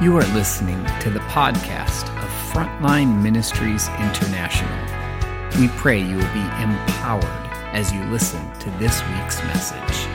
You are listening to the podcast of Frontline Ministries International. We pray you will be empowered as you listen to this week's message.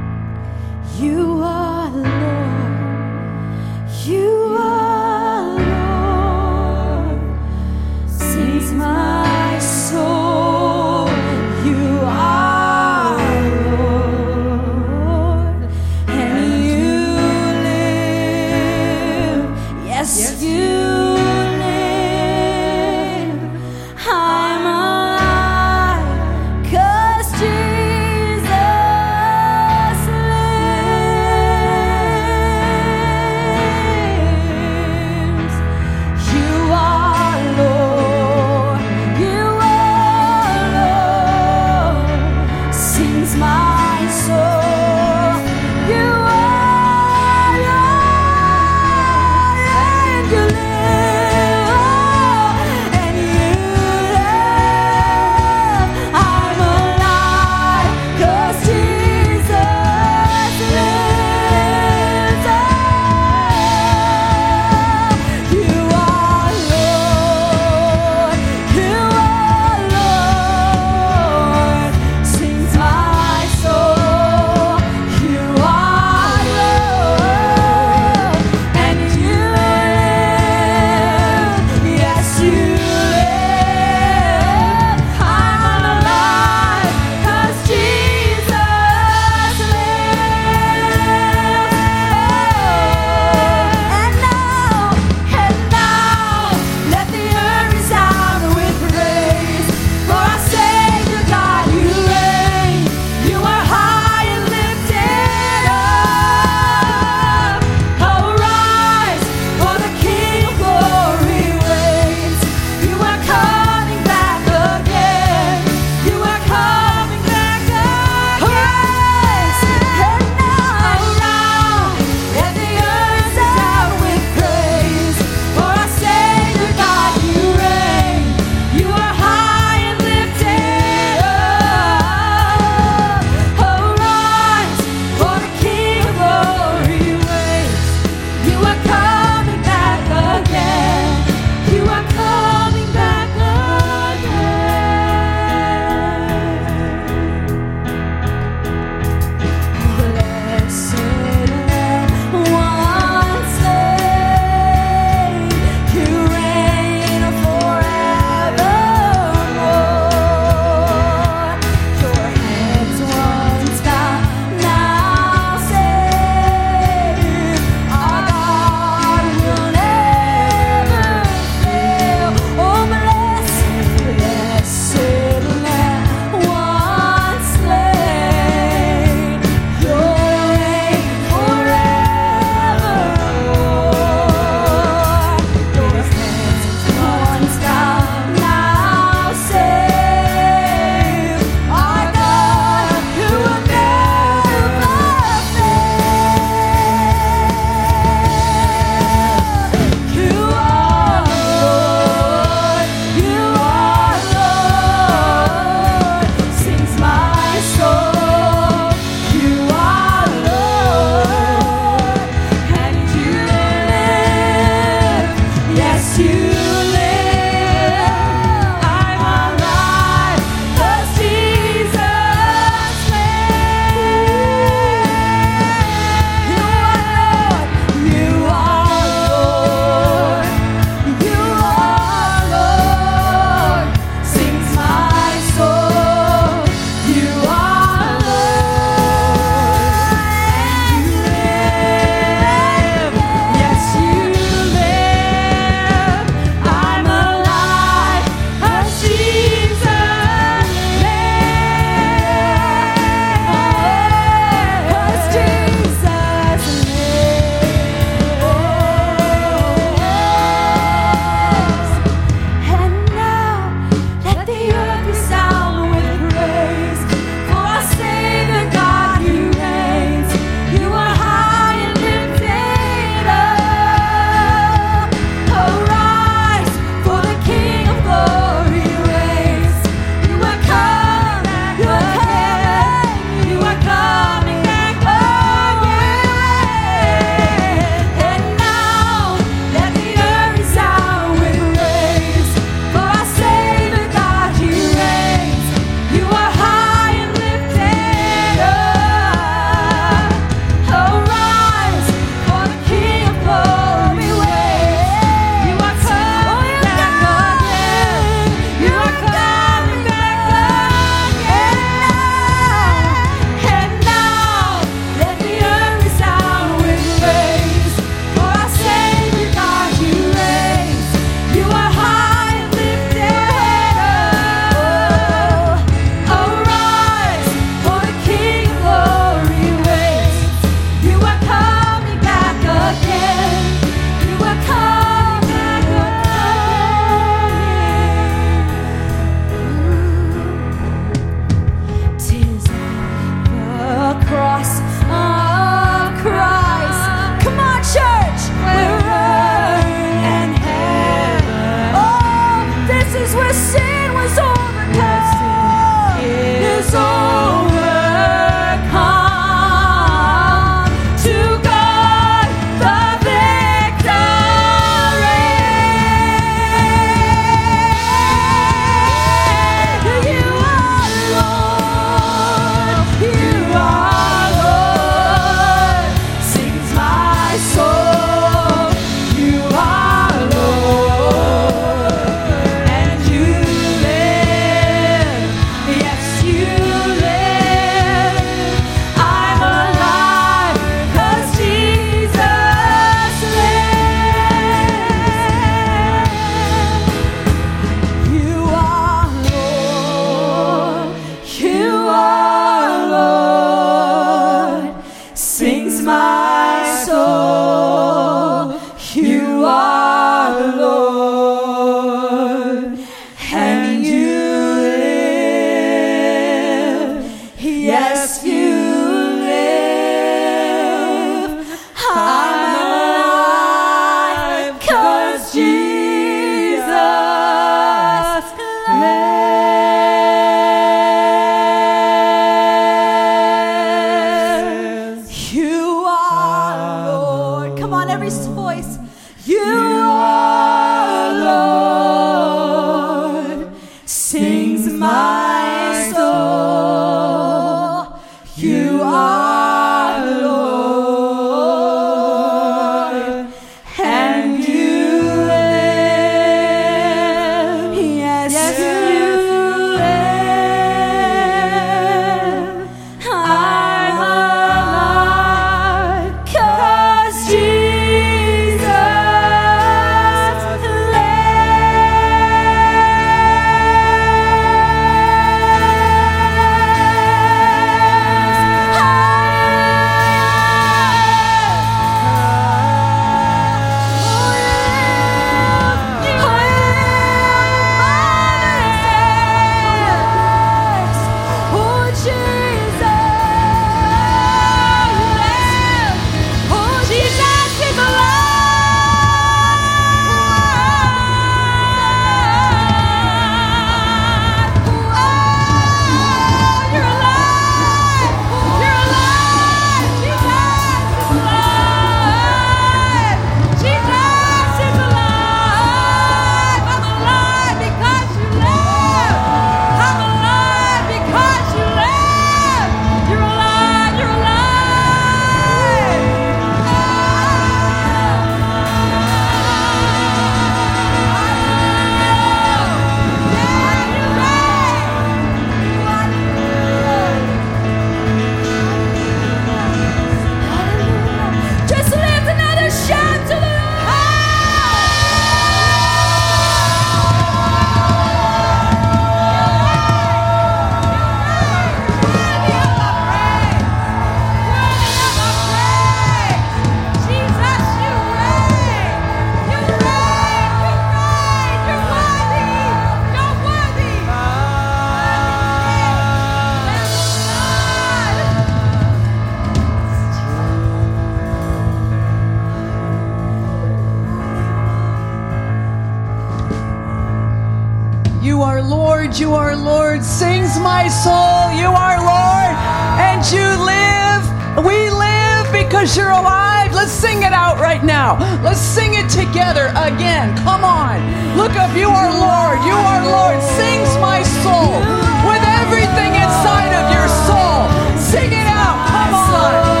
You are Lord, you are Lord. Sings my soul, you are Lord. And you live, we live because you're alive. Let's sing it out right now. Let's sing it together again. Come on. Look up, you are Lord, you are Lord. Sings my soul with everything inside of your soul. Sing it out. Come on.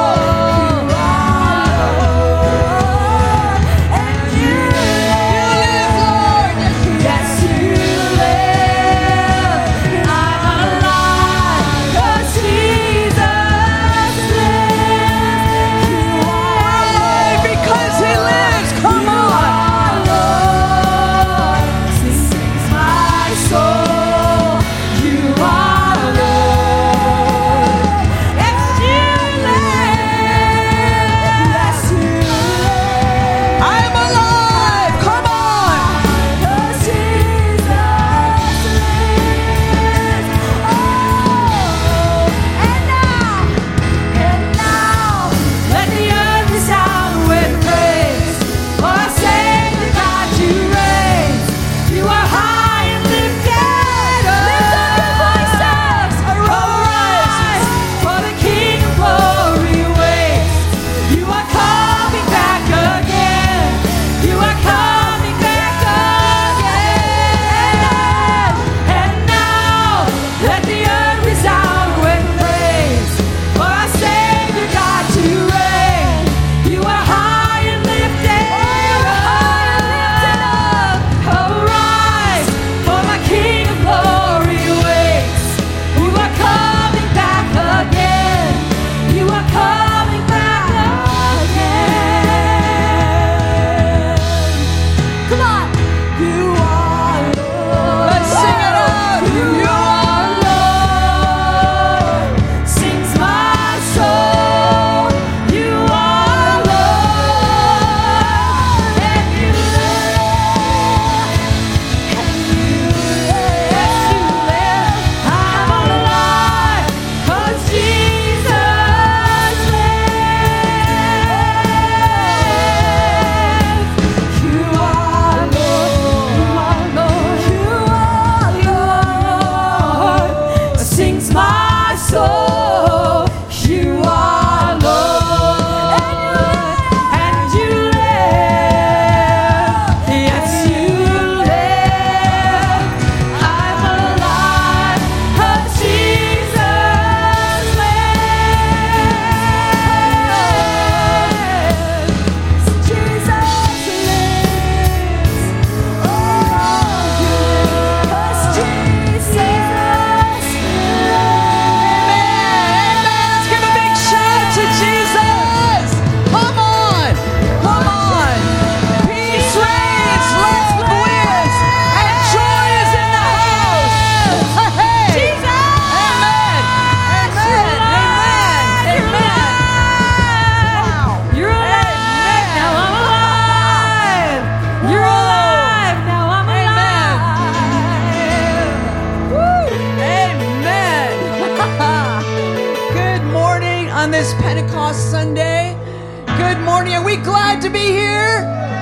Pentecost Sunday. Good morning. Are we glad to be here?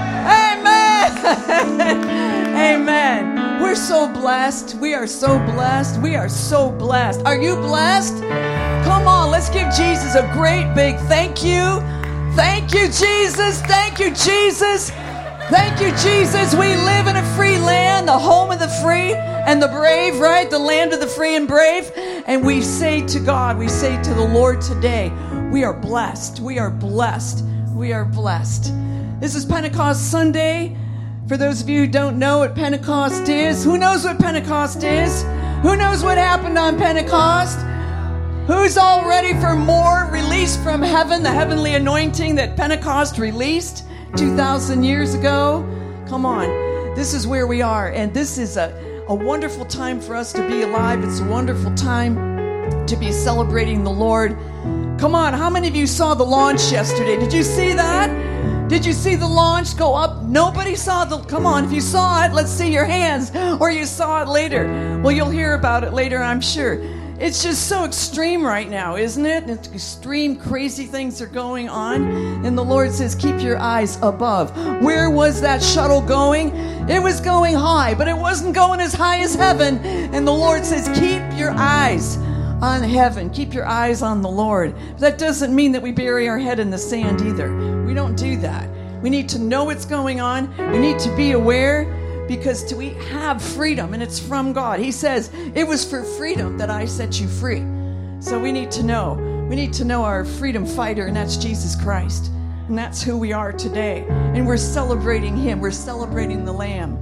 Amen. Amen. We're so blessed. We are so blessed. We are so blessed. Are you blessed? Come on, let's give Jesus a great big thank you. Thank you, Jesus. Thank you, Jesus. Thank you, Jesus. We live in a free land, the home of the free and the brave, right? The land of the free and brave. And we say to God, we say to the Lord today, we are blessed. We are blessed. We are blessed. This is Pentecost Sunday. For those of you who don't know what Pentecost is, who knows what Pentecost is? Who knows what happened on Pentecost? Who's all ready for more release from heaven, the heavenly anointing that Pentecost released 2,000 years ago? Come on. This is where we are, and this is a wonderful time for us to be alive. It's a wonderful time to be celebrating the Lord. Come on, how many of you saw the launch yesterday? Did you see that? Did you see the launch go up? Nobody saw the... Come on, if you saw it, let's see your hands. Or you saw it later. Well, you'll hear about it later, I'm sure. It's just so extreme right now, isn't it? It's extreme, crazy things are going on. And the Lord says, keep your eyes above. Where was that shuttle going? It was going high, but it wasn't going as high as heaven. And the Lord says, keep your eyes on heaven. Keep your eyes on the Lord. That doesn't mean that we bury our head in the sand either. We don't do that. We need to know what's going on. We need to be aware, because we have freedom, and it's from God. He says, it was for freedom that I set you free. So we need to know. We need to know our freedom fighter, and that's Jesus Christ. And that's who we are today. And we're celebrating him. We're celebrating the Lamb.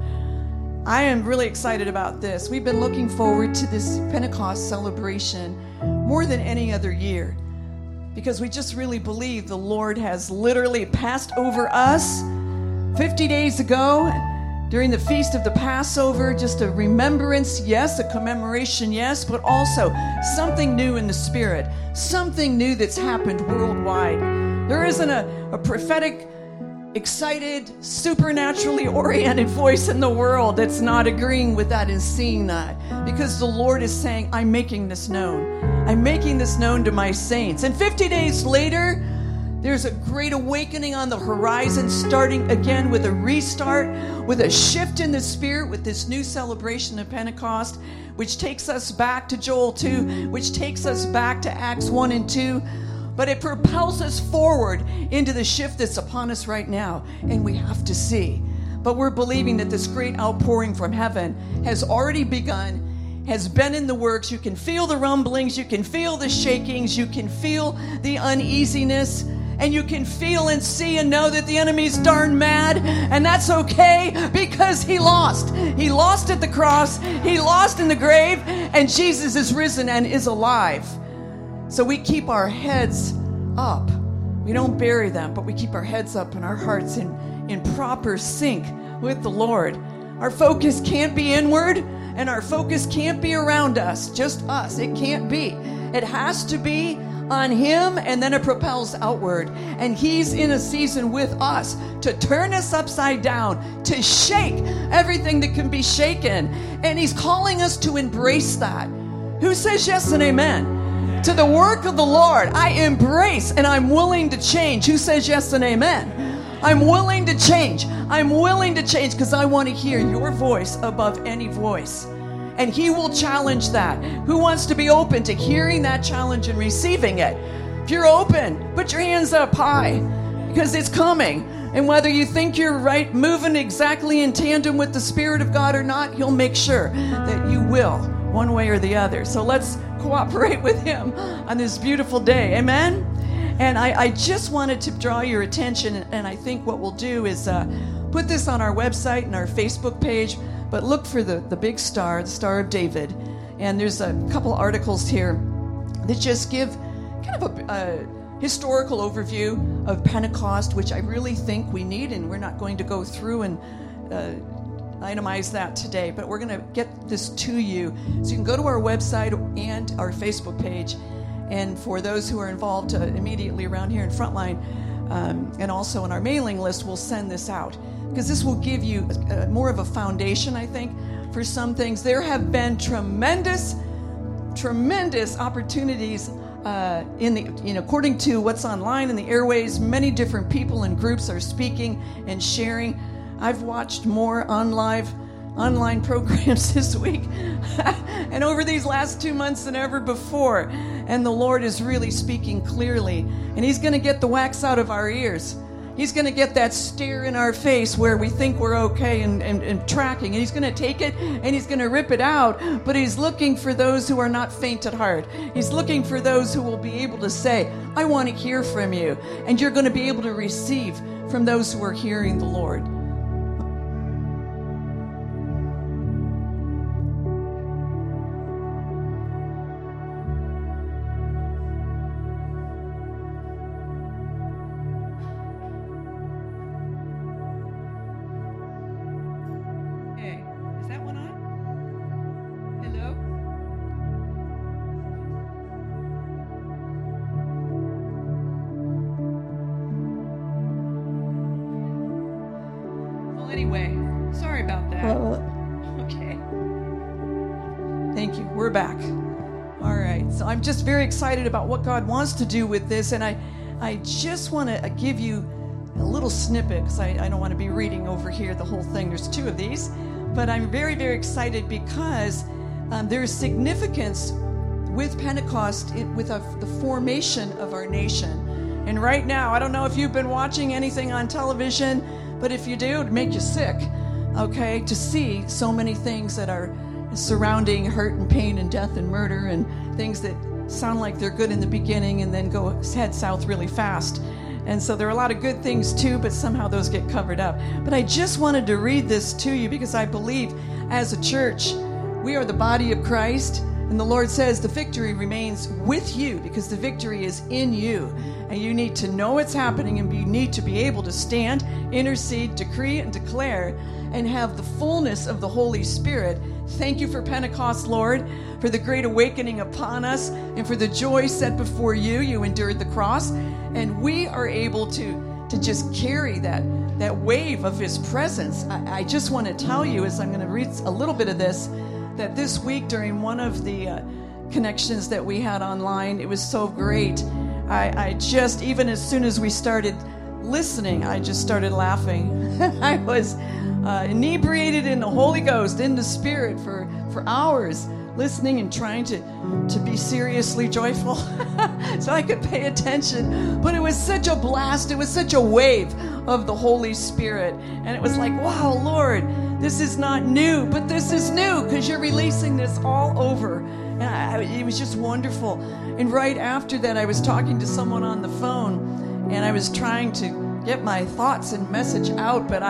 I am really excited about this. We've been looking forward to this Pentecost celebration more than any other year, because we just really believe the Lord has literally passed over us 50 days ago during the Feast of the Passover. Just a remembrance, yes, a commemoration, yes, but also something new in the Spirit, something new that's happened worldwide. There isn't a prophetic, excited, supernaturally oriented voice in the world that's not agreeing with that and seeing that, because the Lord is saying, I'm making this known. I'm making this known to my saints. And 50 days later, there's a great awakening on the horizon, starting again with a restart, with a shift in the Spirit, with this new celebration of Pentecost, which takes us back to Joel 2, which takes us back to Acts 1 and 2. But it propels us forward into the shift that's upon us right now, and we have to see. But we're believing that this great outpouring from heaven has already begun, has been in the works. You can feel the rumblings, you can feel the shakings, you can feel the uneasiness, and you can feel and see and know that the enemy's darn mad, and that's okay, because he lost. He lost at the cross, he lost in the grave, and Jesus is risen and is alive. So we keep our heads up. We don't bury them, but we keep our heads up and our hearts in proper sync with the Lord. Our focus can't be inward, and our focus can't be around us, just us. It can't be. It has to be on him, and then it propels outward. And he's in a season with us to turn us upside down, to shake everything that can be shaken. And he's calling us to embrace that. Who says yes and amen? To the work of the Lord, I embrace and I'm willing to change. Who says yes and amen? I'm willing to change. I'm willing to change because I want to hear your voice above any voice. And he will challenge that. Who wants to be open to hearing that challenge and receiving it? If you're open, put your hands up high, because it's coming. And whether you think you're right, moving exactly in tandem with the Spirit of God or not, he'll make sure that you will, one way or the other. So let's cooperate with him on this beautiful day. Amen? And I just wanted to draw your attention, and I think what we'll do is put this on our website and our Facebook page, but look for the big star, the Star of David. And there's a couple articles here that just give kind of a historical overview of Pentecost, which I really think we need, and we're not going to go through and itemize that today, but we're going to get this to you. So you can go to our website and our Facebook page. And for those who are involved immediately around here in Frontline, and also on our mailing list, we'll send this out, because this will give you more of a foundation, I think, for some things. There have been tremendous opportunities according to what's online in the airways. Many different people and groups are speaking and sharing. I've watched more online programs this week and over these last 2 months than ever before. And the Lord is really speaking clearly. And he's going to get the wax out of our ears. He's going to get that stare in our face where we think we're okay and tracking. And he's going to take it and he's going to rip it out. But he's looking for those who are not faint at heart. He's looking for those who will be able to say, I want to hear from you. And you're going to be able to receive from those who are hearing the Lord. Anyway, sorry about that. Okay. Thank you. We're back. All right. So I'm just very excited about what God wants to do with this. And I just want to give you a little snippet, because I don't want to be reading over here the whole thing. There's 2 of these. But I'm very, very excited because there is significance with Pentecost, with the formation of our nation. And right now, I don't know if you've been watching anything on television, but if you do, it would make you sick, okay, to see so many things that are surrounding hurt and pain and death and murder, and things that sound like they're good in the beginning and then head south really fast. And so there are a lot of good things too, but somehow those get covered up. But I just wanted to read this to you because I believe as a church, we are the body of Christ. And the Lord says the victory remains with you, because the victory is in you. And you need to know it's happening, and you need to be able to stand, intercede, decree, and declare, and have the fullness of the Holy Spirit. Thank you for Pentecost, Lord, for the great awakening upon us, and for the joy set before you. You endured the cross, and we are able to just carry that wave of His presence. I just want to tell you, as I'm going to read a little bit of this, that this week during one of the connections that we had online, it was so great. I just, even as soon as we started listening, I just started laughing. I was inebriated in the Holy Ghost, in the Spirit for hours, listening and trying to be seriously joyful so I could pay attention. But it was such a blast. It was such a wave of the Holy Spirit. And it was like, wow, Lord, this is not new, but this is new because you're releasing this all over. And it was just wonderful. And right after that, I was talking to someone on the phone, and I was trying to get my thoughts and message out, but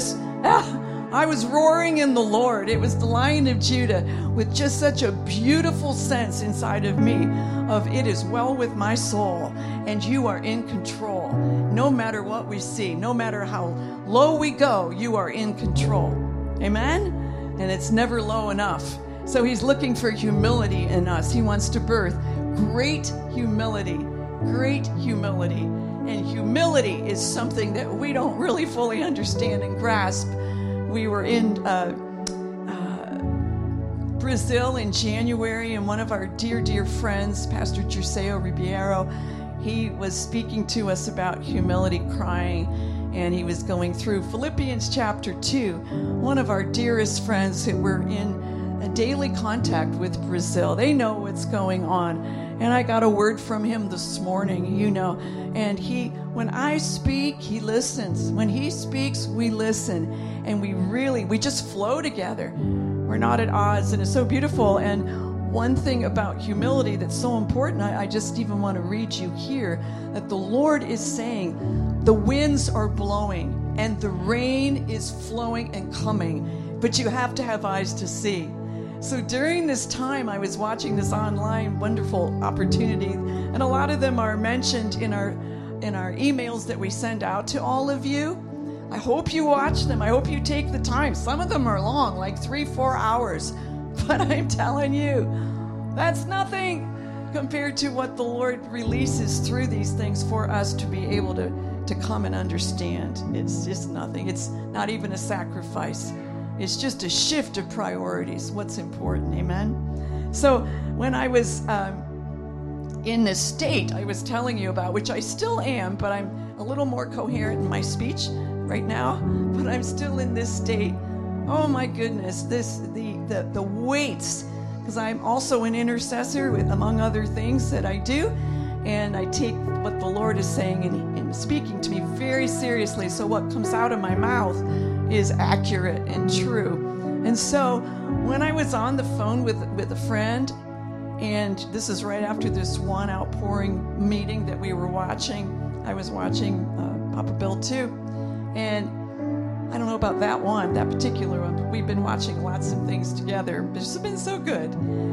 I was roaring in the Lord. It was the Lion of Judah with just such a beautiful sense inside of me of it is well with my soul, and you are in control. No matter what we see, no matter how low we go, you are in control. Amen? And it's never low enough. So He's looking for humility in us. He wants to birth great humility. Great humility. And humility is something that we don't really fully understand and grasp. We were in Brazil in January, and one of our dear, dear friends, Pastor Dirceu Ribeiro, he was speaking to us about humility, crying, and he was going through Philippians chapter 2. One of our dearest friends who were in a daily contact with Brazil, they know what's going on. And I got a word from him this morning, and when I speak, he listens. When he speaks, we listen. And we just flow together. We're not at odds, and it's so beautiful. And one thing about humility that's so important, I just even want to read you here, that the Lord is saying, the winds are blowing, and the rain is flowing and coming, but you have to have eyes to see. So during this time, I was watching this online wonderful opportunity, and a lot of them are mentioned in our emails that we send out to all of you. I hope you watch them. I hope you take the time. Some of them are long, like 3-4 hours. But I'm telling you, that's nothing compared to what the Lord releases through these things for us to be able to come and understand. It's just nothing. It's not even a sacrifice. It's just a shift of priorities, what's important, amen? So when I was in this state I was telling you about, which I still am, but I'm a little more coherent in my speech right now, but I'm still in this state. Oh my goodness, the weights, because I'm also an intercessor with, among other things that I do, and I take what the Lord is saying and speaking to me very seriously, so what comes out of my mouth is accurate and true. And so when I was on the phone with a friend, and this is right after this one outpouring meeting that we were watching, I was watching Papa Bill too, and I don't know about that particular one, but we've been watching lots of things together. It's been so good.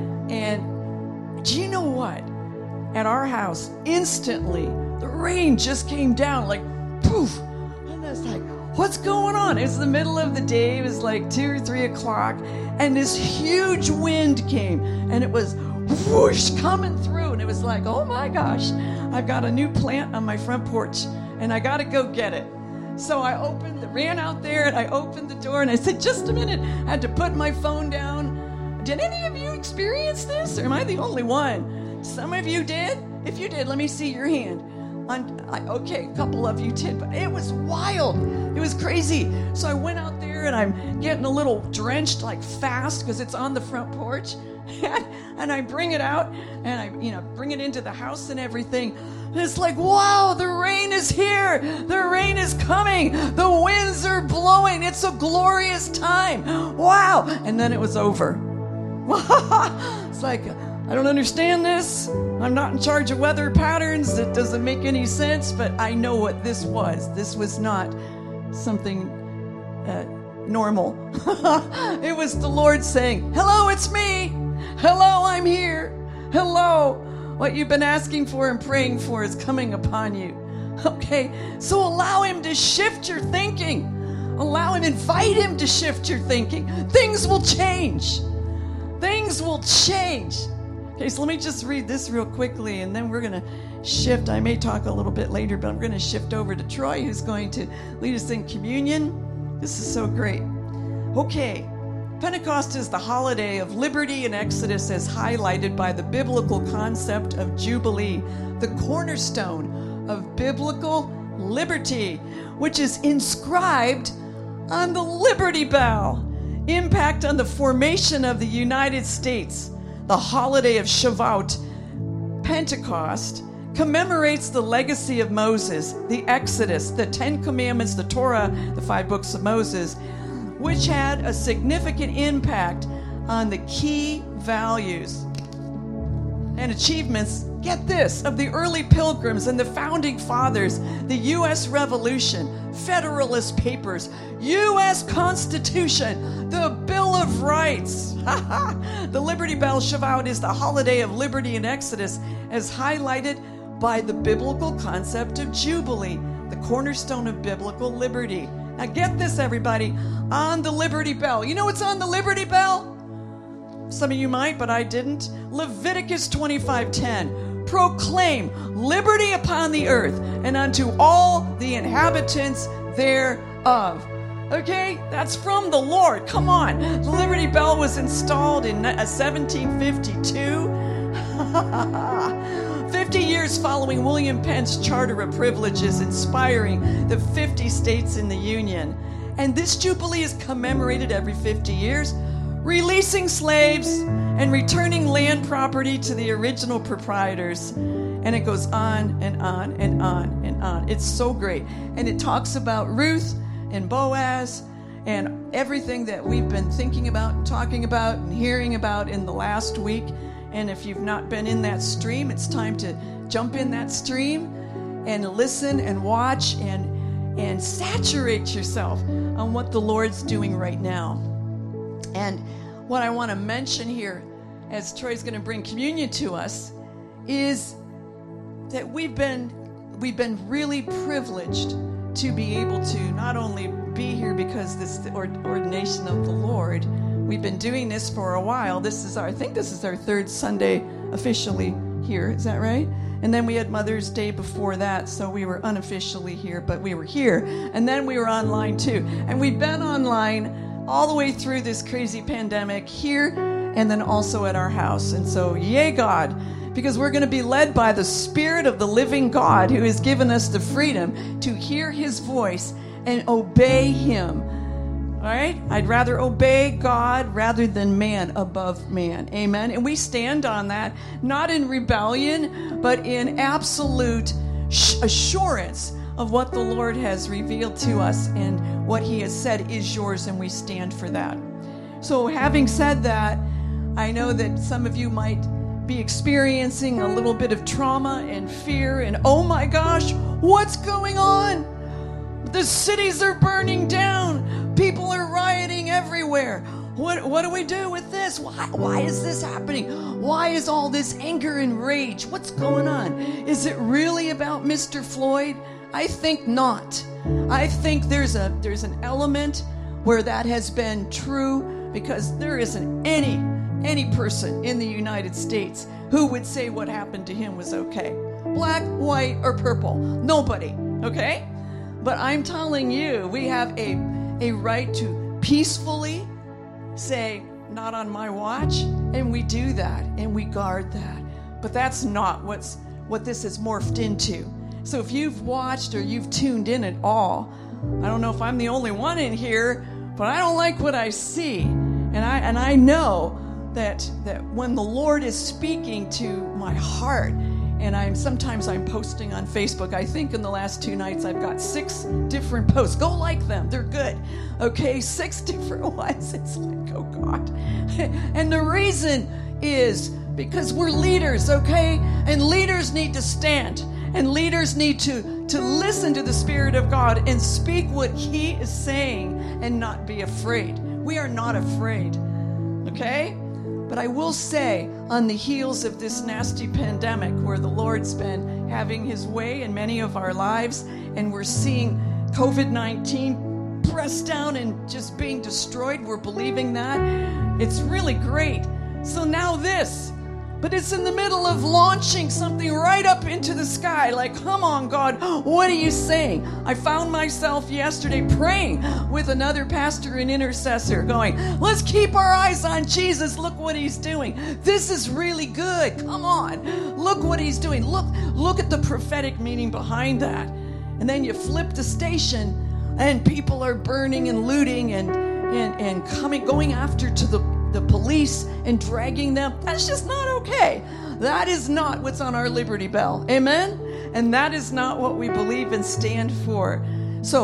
And do you know what? At our house, instantly, the rain just came down, like poof. And I was like, what's going on? It's the middle of the day. It was like 2 or 3 o'clock. And this huge wind came. And it was whoosh coming through. And it was like, oh my gosh, I've got a new plant on my front porch. And I got to go get it. So I ran out there, and I opened the door, and I said, just a minute. I had to put my phone down. Did any of you experience this, or am I the only one? Some of you did. If you did, let me see your hand. Okay, a couple of you did, but it was wild. It was crazy. So I went out there and I'm getting a little drenched, like fast, because it's on the front porch. And I bring it out and I, bring it into the house and everything. And it's like, wow, the rain is here. The rain is coming. The winds are blowing. It's a glorious time. Wow. And then it was over. It's like, I don't understand this. I'm not in charge of weather patterns. It doesn't make any sense, but I know what this was. This was not something normal. It was the Lord saying, hello, it's me. Hello, I'm here. Hello. What you've been asking for and praying for is coming upon you. Okay, so allow him to shift your thinking. Invite him to shift your thinking. Things will change. Things will change. Okay, so let me just read this real quickly, and then we're going to shift. I may talk a little bit later, but I'm going to shift over to Troy, who's going to lead us in communion. This is so great. Okay, Pentecost is the holiday of liberty and exodus as highlighted by the biblical concept of Jubilee, the cornerstone of biblical liberty, which is inscribed on the Liberty Bell. Impact on the formation of the United States. The holiday of Shavuot, Pentecost, commemorates the legacy of Moses, the Exodus, the Ten Commandments, the Torah, the 5 books of Moses, which had a significant impact on the key values and achievements, get this, of the early pilgrims and the founding fathers, the U.S. Revolution, Federalist Papers, U.S. Constitution, the Bill of Rights. The Liberty Bell Shavuot is the holiday of liberty and exodus as highlighted by the biblical concept of Jubilee, the cornerstone of biblical liberty. Now get this, everybody, on the Liberty Bell. You know what's on the Liberty Bell? Some of you might, but I didn't. Leviticus 25:10. Proclaim liberty upon the earth and unto all the inhabitants thereof. Okay, that's from the Lord. Come on. The Liberty Bell was installed in 1752. 50 years following William Penn's Charter of Privileges, inspiring the 50 states in the Union. And this Jubilee is commemorated every 50 years, releasing slaves and returning land property to the original proprietors. And it goes on and on and on and on. It's so great. And it talks about Ruth and Boaz and everything that we've been thinking about and talking about and hearing about in the last week. And if you've not been in that stream, it's time to jump in that stream and listen and watch and saturate yourself on what the Lord's doing right now. And what I want to mention here, as Troy's going to bring communion to us, is that we've been really privileged to be able to not only be here because this is the ordination of the Lord. We've been doing this for a while. I think this is our 3rd Sunday officially here. Is that right? And then we had Mother's Day before that, so we were unofficially here, but we were here. And then we were online too. And we've been online all the way through this crazy pandemic here and then also at our house. And so, yay, God, because we're going to be led by the Spirit of the living God who has given us the freedom to hear his voice and obey him. All right? I'd rather obey God rather than man above man. Amen? And we stand on that, not in rebellion, but in absolute assurance of what the Lord has revealed to us and what he has said is yours, and we stand for that. So having said that, I know that some of you might be experiencing a little bit of trauma and fear and, oh my gosh, what's going on? The cities are burning down. People are rioting everywhere. What do we do with this? Why is this happening? Why is all this anger and rage? What's going on? Is it really about Mr. Floyd? I think not. I think there's an element where that has been true, because there isn't any person in the United States who would say what happened to him was okay. Black, white, or purple. Nobody, okay? But I'm telling you, we have a right to peacefully say, not on my watch, and we do that, and we guard that. But that's not what this has morphed into. So if you've watched or you've tuned in at all, I don't know if I'm the only one in here, but I don't like what I see. And I know that when the Lord is speaking to my heart, and sometimes I'm posting on Facebook. I think in the last 2 nights I've got 6 different posts. Go like them. They're good. Okay, 6 different ones. It's like, oh God. And the reason is because we're leaders, okay? And leaders need to stand. And leaders need to listen to the Spirit of God and speak what He is saying and not be afraid. We are not afraid, okay? But I will say, on the heels of this nasty pandemic where the Lord's been having His way in many of our lives, and we're seeing COVID-19 pressed down and just being destroyed, we're believing that. It's really great. So now this. But it's in the middle of launching something right up into the sky. Like, come on, God, what are you saying? I found myself yesterday praying with another pastor and intercessor going, let's keep our eyes on Jesus. Look what He's doing. This is really good. Come on. Look what He's doing. Look at the prophetic meaning behind that. And then you flip the station and people are burning and looting and going after to the police and dragging them. That's just not okay. That is not what's on our Liberty Bell. Amen? And that is not what we believe and stand for. So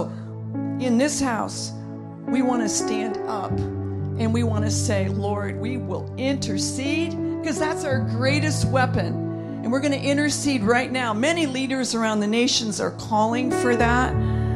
in this house, we want to stand up and we want to say, Lord, we will intercede, because that's our greatest weapon. And we're going to intercede right now. Many leaders around the nations are calling for that.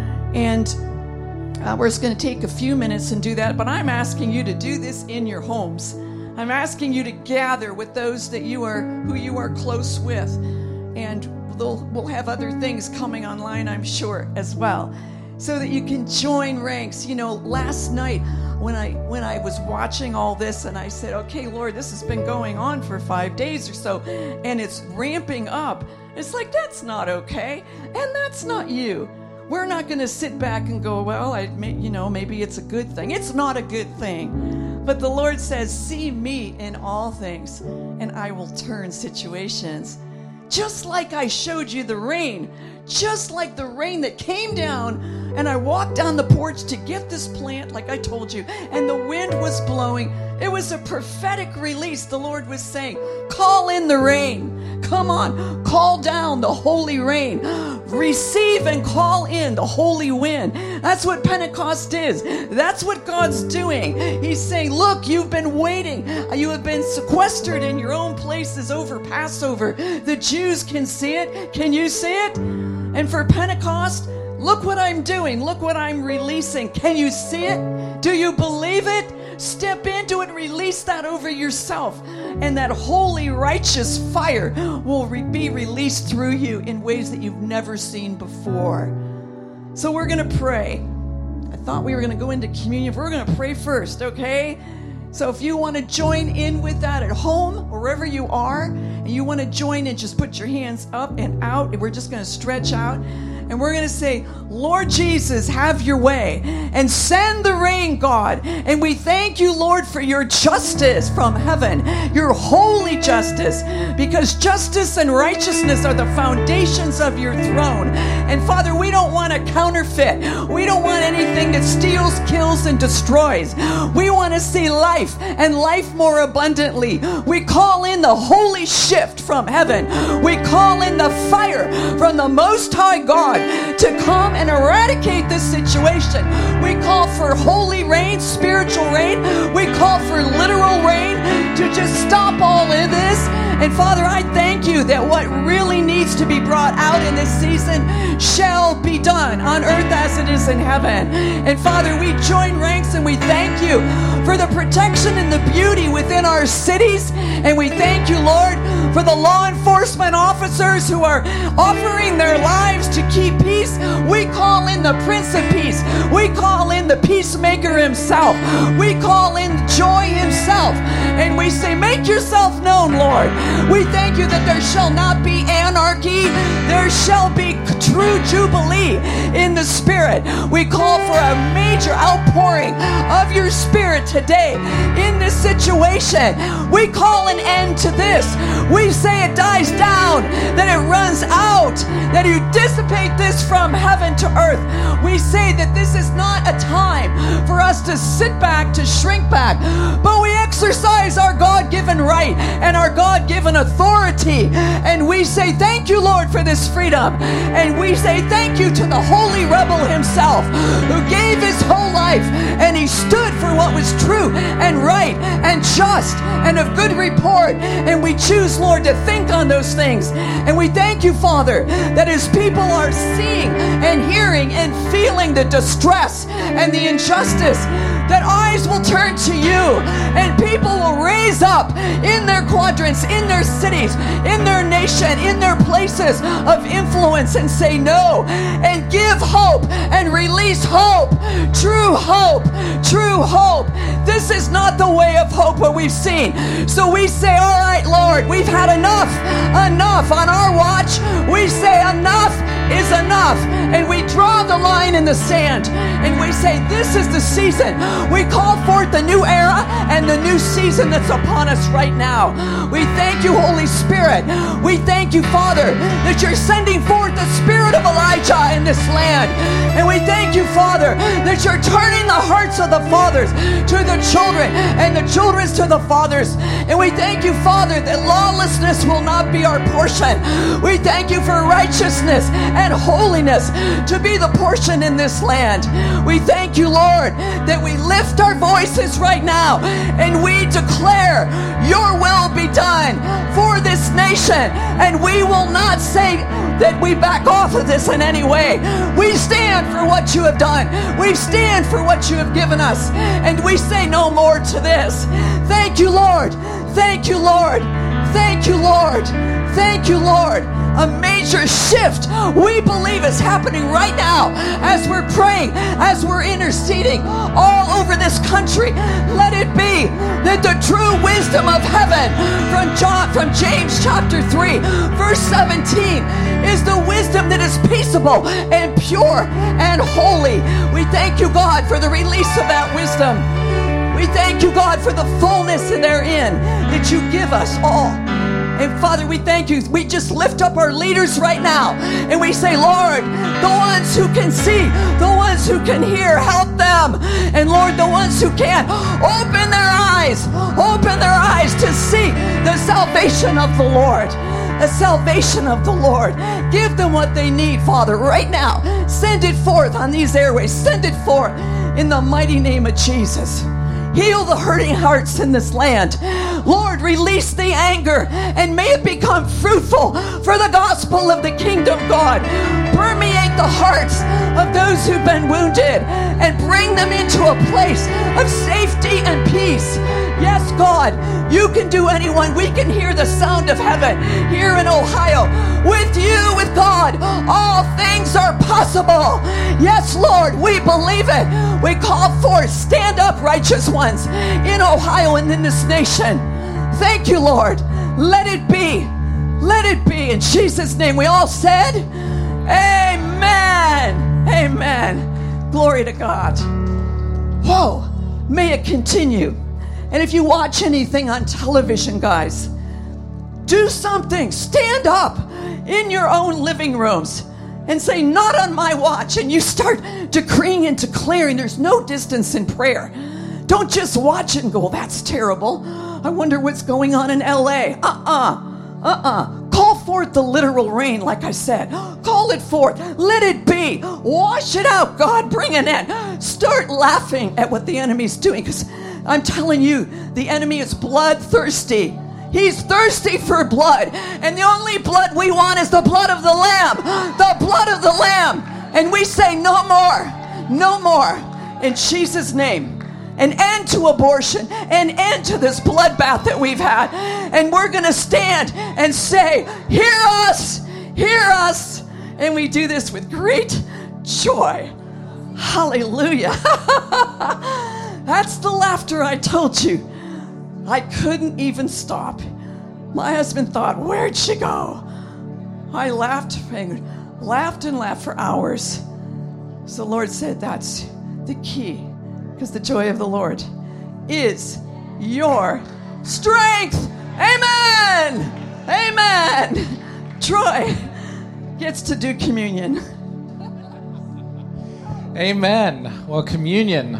And we're just going to take a few minutes and do that, but I'm asking you to do this in your homes. I'm asking you to gather with those who you are close with, and we'll have other things coming online, I'm sure, as well, so that you can join ranks. You know, last night when I was watching all this, and I said, okay, Lord, this has been going on for 5 days or so, and it's ramping up. It's like, that's not okay, and that's not you. We're not going to sit back and go, well, maybe it's a good thing. It's not a good thing. But the Lord says, see me in all things, and I will turn situations. Just like I showed you the rain, just like the rain that came down, and I walked down the porch to get this plant, like I told you, and the wind was blowing. It was a prophetic release. The Lord was saying, call in the rain. Come on, call down the holy rain. Receive and call in the holy wind. That's what Pentecost is. That's what God's doing. He's saying, look, you've been waiting. You have been sequestered in your own places over Passover. The Jews can see it. Can you see it? And for Pentecost, look what I'm doing. Look what I'm releasing. Can you see it? Do you believe it? Step into it, release that over yourself, and that holy, righteous fire will be released through you in ways that you've never seen before. So we're going to pray. I thought we were going to go into communion. We're going to pray first, okay? So if you want to join in with that at home, wherever you are, and you want to join in, just put your hands up and out, and we're just going to stretch out. And we're going to say, Lord Jesus, have your way and send the rain, God. And we thank you, Lord, for your justice from heaven, your holy justice, because justice and righteousness are the foundations of your throne. And Father, we don't want a counterfeit. We don't want anything that steals, kills, and destroys. We want to see life and life more abundantly. We call in the holy shift from heaven. We call in the fire from the Most High God to come and eradicate this situation. We call for holy rain, spiritual rain. We call for literal rain to just stop all of this. And Father, I thank you that what really needs to be brought out in this season shall be done on earth as it is in heaven. And Father, we join ranks and we thank you for the protection and the beauty within our cities. And we thank you, Lord, for the law enforcement officers who are offering their lives to keep peace. We call in the Prince of Peace. We call in the peacemaker himself. We call in joy himself. And we say, make yourself known, Lord. We thank you that there shall not be anarchy. There shall be true jubilee in the Spirit. We call for a major outpouring of your Spirit today in this situation. We call an end to this. We say it dies down, that it runs out, that you dissipate this from heaven to earth. We say that this is not a time for us to sit back, to shrink back, but we exercise our God-given right and our God-given authority. And we say, thank you, Lord, for this freedom. And we say thank you to the holy rebel himself who gave his whole life, and he stood for what was true and right and just and of good report. And we choose, Lord, to think on those things. And we thank you, Father, that as people are seeing and hearing and feeling the distress and the injustice, that eyes will turn to you and people will raise up in their quadrants, in their cities, in their nation, in their places of influence, and say no, and give hope and release hope, true hope, true hope. This is not the way of hope what we've seen. So we say, all right, Lord, we've had enough on our watch. We say enough is enough, and we draw the line in the sand, and we say this is the season. We call forth the new era and the new season that's upon us right now. We thank you, Holy Spirit. We thank you, Father, that you're sending forth the spirit of Elijah in this land. And we thank you, Father, that you're turning the hearts of the fathers to the children and the children's to the fathers. And we thank you, Father, that lawlessness will not be our portion. We thank you for righteousness and holiness to be the portion in this land. We thank you, Lord, that we lift our voices right now and we declare your will be done for this nation. And we will not say that we back off of this in any way. We stand for what you have done. We stand for what you have given us. And we say no more to this. Thank you, Lord. Thank you, Lord. Thank you, Lord. Thank you, Lord. A major shift we believe is happening right now as we're praying, as we're interceding all over this country. Let it be that the true wisdom of heaven from James chapter 3 verse 17 is the wisdom that is peaceable and pure and holy. We thank you, God, for the release of that wisdom. We thank you, God, for the fullness therein that you give us all. And Father, we thank you. We just lift up our leaders right now. And we say, Lord, the ones who can see, the ones who can hear, help them. And Lord, the ones who can't, open their eyes to see the salvation of the Lord. The salvation of the Lord. Give them what they need, Father, right now. Send it forth on these airways. Send it forth in the mighty name of Jesus. Heal the hurting hearts in this land. Lord, release the anger and may it become fruitful for the gospel of the kingdom, God. Permeate the hearts of those who've been wounded and bring them into a place of safety and peace. Yes, God, you can do anyone. We can hear the sound of heaven here in Ohio. With you, with God, all things are possible. Yes, Lord, we believe it. We call forth, stand up, righteous ones in Ohio and in this nation. Thank you, Lord. Let it be. Let it be. In Jesus' name, we all said, amen. Amen. Glory to God. Whoa. May it continue. And if you watch anything on television, guys, do something. Stand up in your own living rooms and say, not on my watch. And you start decreeing and declaring. There's no distance in prayer. Don't just watch it and go, that's terrible. I wonder what's going on in LA. Call forth the literal rain, like I said. Call it forth. Let it be. Wash it out, God. Bring it in. Start laughing at what the enemy's doing, because I'm telling you, the enemy is bloodthirsty. He's thirsty for blood. And the only blood we want is the blood of the Lamb. The blood of the Lamb. And we say no more. No more. In Jesus' name. An end to abortion. An end to this bloodbath that we've had. And we're going to stand and say, hear us. Hear us. And we do this with great joy. Hallelujah. That's the laughter I told you. I couldn't even stop. My husband thought, where'd she go? I laughed and laughed for hours. So the Lord said, that's the key, because the joy of the Lord is your strength. Amen. Amen. Troy gets to do communion. Amen. Well, communion.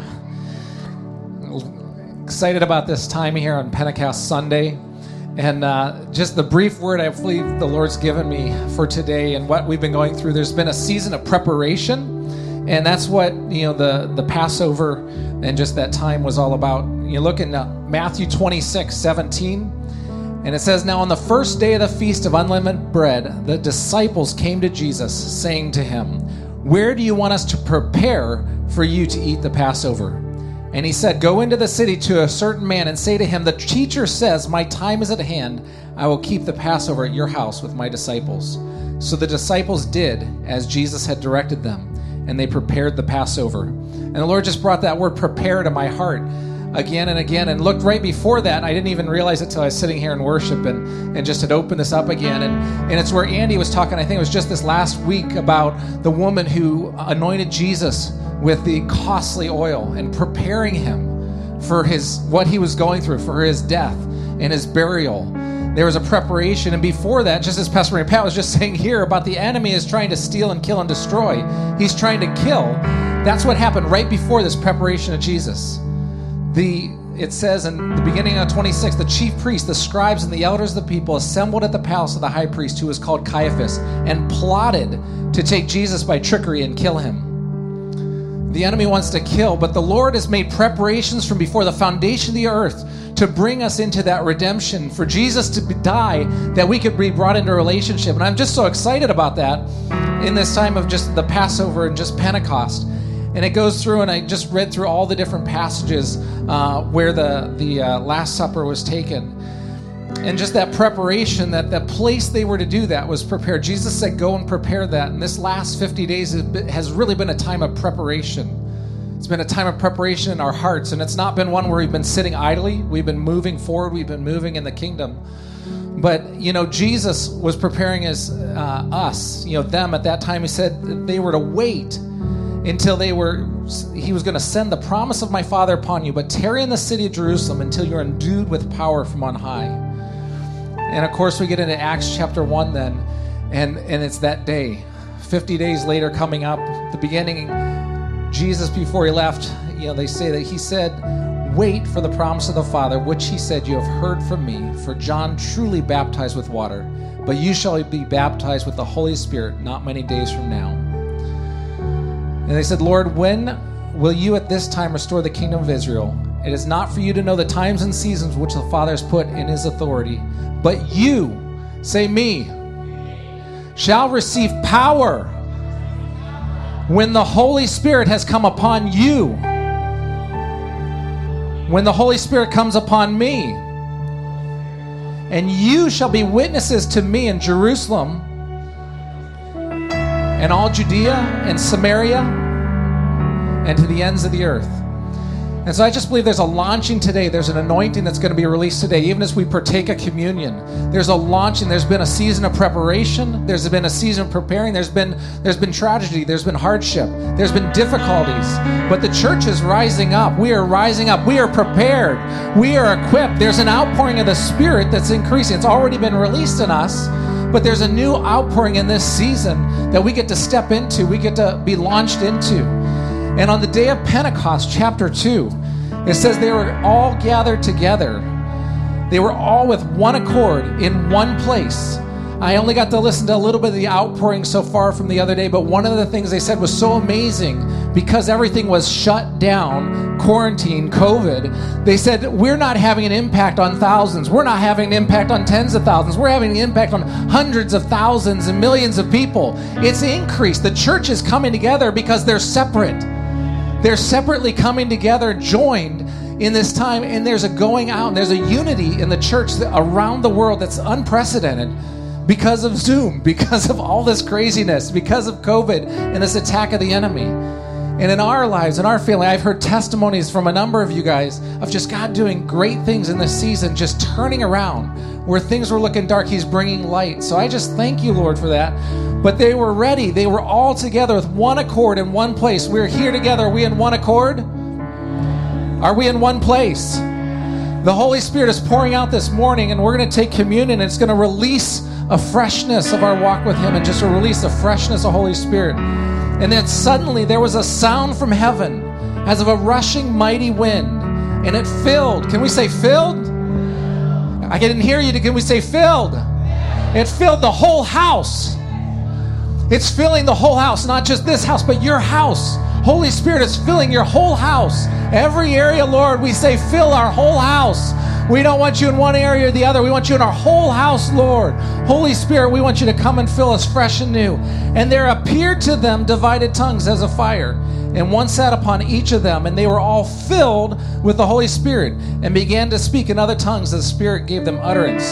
Excited about this time here on Pentecost Sunday. And just the brief word I believe the Lord's given me for today and what we've been going through. There's been a season of preparation. And that's what, the Passover and just that time was all about. You look in Matthew 26:17. And it says, now on the first day of the Feast of Unleavened Bread, the disciples came to Jesus, saying to him, where do you want us to prepare for you to eat the Passover? And he said, go into the city to a certain man and say to him, the teacher says, my time is at hand. I will keep the Passover at your house with my disciples. So the disciples did as Jesus had directed them, and they prepared the Passover. And the Lord just brought that word prepare to my heart again and again, and looked right before that. I didn't even realize it till I was sitting here in worship and just had opened this up again. And it's where Andy was talking, I think it was just this last week, about the woman who anointed Jesus with the costly oil and preparing him for what he was going through, for his death and his burial. There was a preparation. And before that, just as Pastor Mary Pat was just saying here about the enemy is trying to steal and kill and destroy. He's trying to kill. That's what happened right before this preparation of Jesus. It says in the beginning of 26, the chief priests, the scribes, and the elders of the people assembled at the palace of the high priest, who was called Caiaphas, and plotted to take Jesus by trickery and kill him. The enemy wants to kill, but the Lord has made preparations from before the foundation of the earth to bring us into that redemption, for Jesus to die, that we could be brought into a relationship. And I'm just so excited about that in this time of just the Passover and just Pentecost. And it goes through, and I just read through all the different passages where the Last Supper was taken. And just that preparation, that place they were to do that was prepared. Jesus said, go and prepare that. And this last 50 days has really been a time of preparation. It's been a time of preparation in our hearts. And it's not been one where we've been sitting idly. We've been moving forward. We've been moving in the kingdom. But, Jesus was preparing us, them at that time. He said they were to wait until he was going to send the promise of my Father upon you, but tarry in the city of Jerusalem until you're endued with power from on high. And of course we get into Acts chapter 1 then, and it's that day, 50 days later coming up, the beginning, Jesus before he left, they say that he said, wait for the promise of the Father, which he said, you have heard from me, for John truly baptized with water, but you shall be baptized with the Holy Spirit not many days from now. And they said, Lord, when will you at this time restore the kingdom of Israel? It is not for you to know the times and seasons which the Father has put in his authority, but you, say me, shall receive power when the Holy Spirit has come upon you. When the Holy Spirit comes upon me. And you shall be witnesses to me in Jerusalem and all Judea and Samaria and to the ends of the earth. And so I just believe there's a launching today. There's an anointing that's going to be released today, even as we partake of communion. There's a launching. There's been a season of preparation. There's been a season of preparing. There's been tragedy. There's been hardship. There's been difficulties. But the church is rising up. We are rising up. We are prepared. We are equipped. There's an outpouring of the Spirit that's increasing. It's already been released in us. But there's a new outpouring in this season that we get to step into, we get to be launched into. And on the day of Pentecost, chapter 2, it says they were all gathered together. They were all with one accord in one place. I only got to listen to a little bit of the outpouring so far from the other day, but one of the things they said was so amazing because everything was shut down, quarantine, COVID. They said, we're not having an impact on thousands. We're not having an impact on tens of thousands. We're having an impact on hundreds of thousands and millions of people. It's increased. The church is coming together because they're separate. They're separately coming together, joined in this time, and there's a going out, and there's a unity in the church around the world that's unprecedented. Because of Zoom, because of all this craziness, because of COVID and this attack of the enemy. And in our lives, in our family, I've heard testimonies from a number of you guys of just God doing great things in this season, just turning around. Where things were looking dark, He's bringing light. So I just thank you, Lord, for that. But they were ready. They were all together with one accord in one place. We're here together. Are we in one accord? Are we in one place? The Holy Spirit is pouring out this morning, and we're going to take communion. And it's going to release a freshness of our walk with Him and just a release of freshness of Holy Spirit. And then suddenly there was a sound from heaven as of a rushing mighty wind, and it filled. Can we say filled? I didn't hear you. Can we say filled? It filled the whole house. It's filling the whole house, not just this house, but your house. Holy Spirit is filling your whole house. Every area, Lord, we say fill our whole house. We don't want you in one area or the other. We want you in our whole house, Lord. Holy Spirit, we want you to come and fill us fresh and new. And there appeared to them divided tongues as a fire, and one sat upon each of them, and they were all filled with the Holy Spirit and began to speak in other tongues as the Spirit gave them utterance.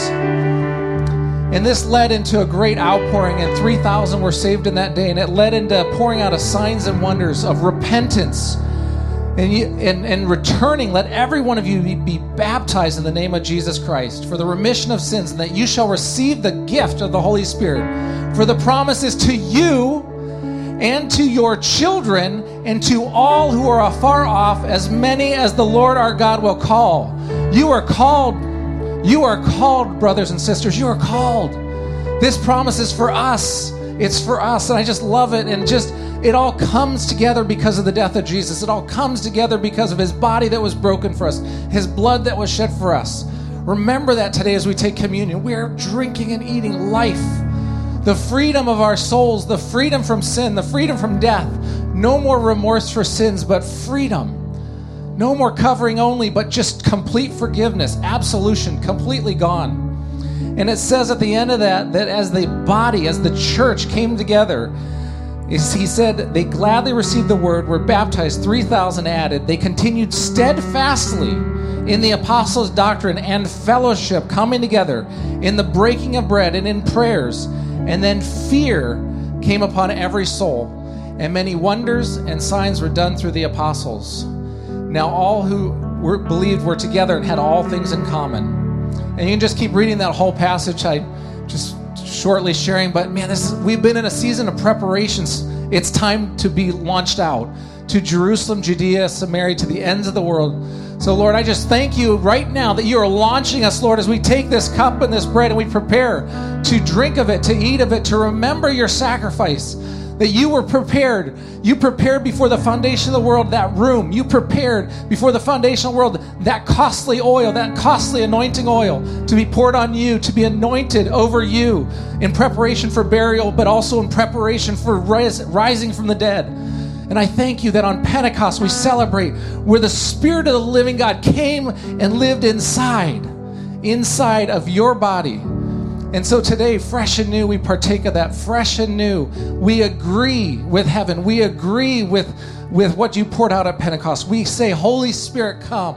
And this led into a great outpouring, and 3,000 were saved in that day, and it led into pouring out of signs and wonders of repentance. And returning, let every one of you be baptized in the name of Jesus Christ for the remission of sins, and that you shall receive the gift of the Holy Spirit. For the promise is to you and to your children and to all who are afar off, as many as the Lord our God will call. You are called. You are called, brothers and sisters. You are called. This promise is for us. It's for us. And I just love it. And just, it all comes together because of the death of Jesus. It all comes together because of His body that was broken for us, His blood that was shed for us. Remember that today as we take communion. We are drinking and eating life. The freedom of our souls, the freedom from sin, the freedom from death. No more remorse for sins, but freedom. No more covering only, but just complete forgiveness, absolution, completely gone. And it says at the end of that as the body, as the church came together, He said they gladly received the word, were baptized, 3,000 added. They continued steadfastly in the apostles' doctrine and fellowship, coming together in the breaking of bread and in prayers. And then fear came upon every soul, and many wonders and signs were done through the apostles. Now all who believed were together and had all things in common. And you can just keep reading that whole passage. I just shortly sharing, but man, we've been in a season of preparations. It's time to be launched out to Jerusalem, Judea, Samaria, to the ends of the world. So Lord, I just thank you right now that you are launching us, Lord, as we take this cup and this bread and we prepare to drink of it, to eat of it, to remember your sacrifice, that you were prepared. You prepared before the foundation of the world that room. You prepared before the foundation of the world that costly oil, that costly anointing oil to be poured on you, to be anointed over you in preparation for burial, but also in preparation for rising from the dead. And I thank you that on Pentecost we celebrate where the Spirit of the living God came and lived inside of your body. And so today, fresh and new, we partake of that. Fresh and new, we agree with heaven. We agree with what you poured out at Pentecost. We say, Holy Spirit,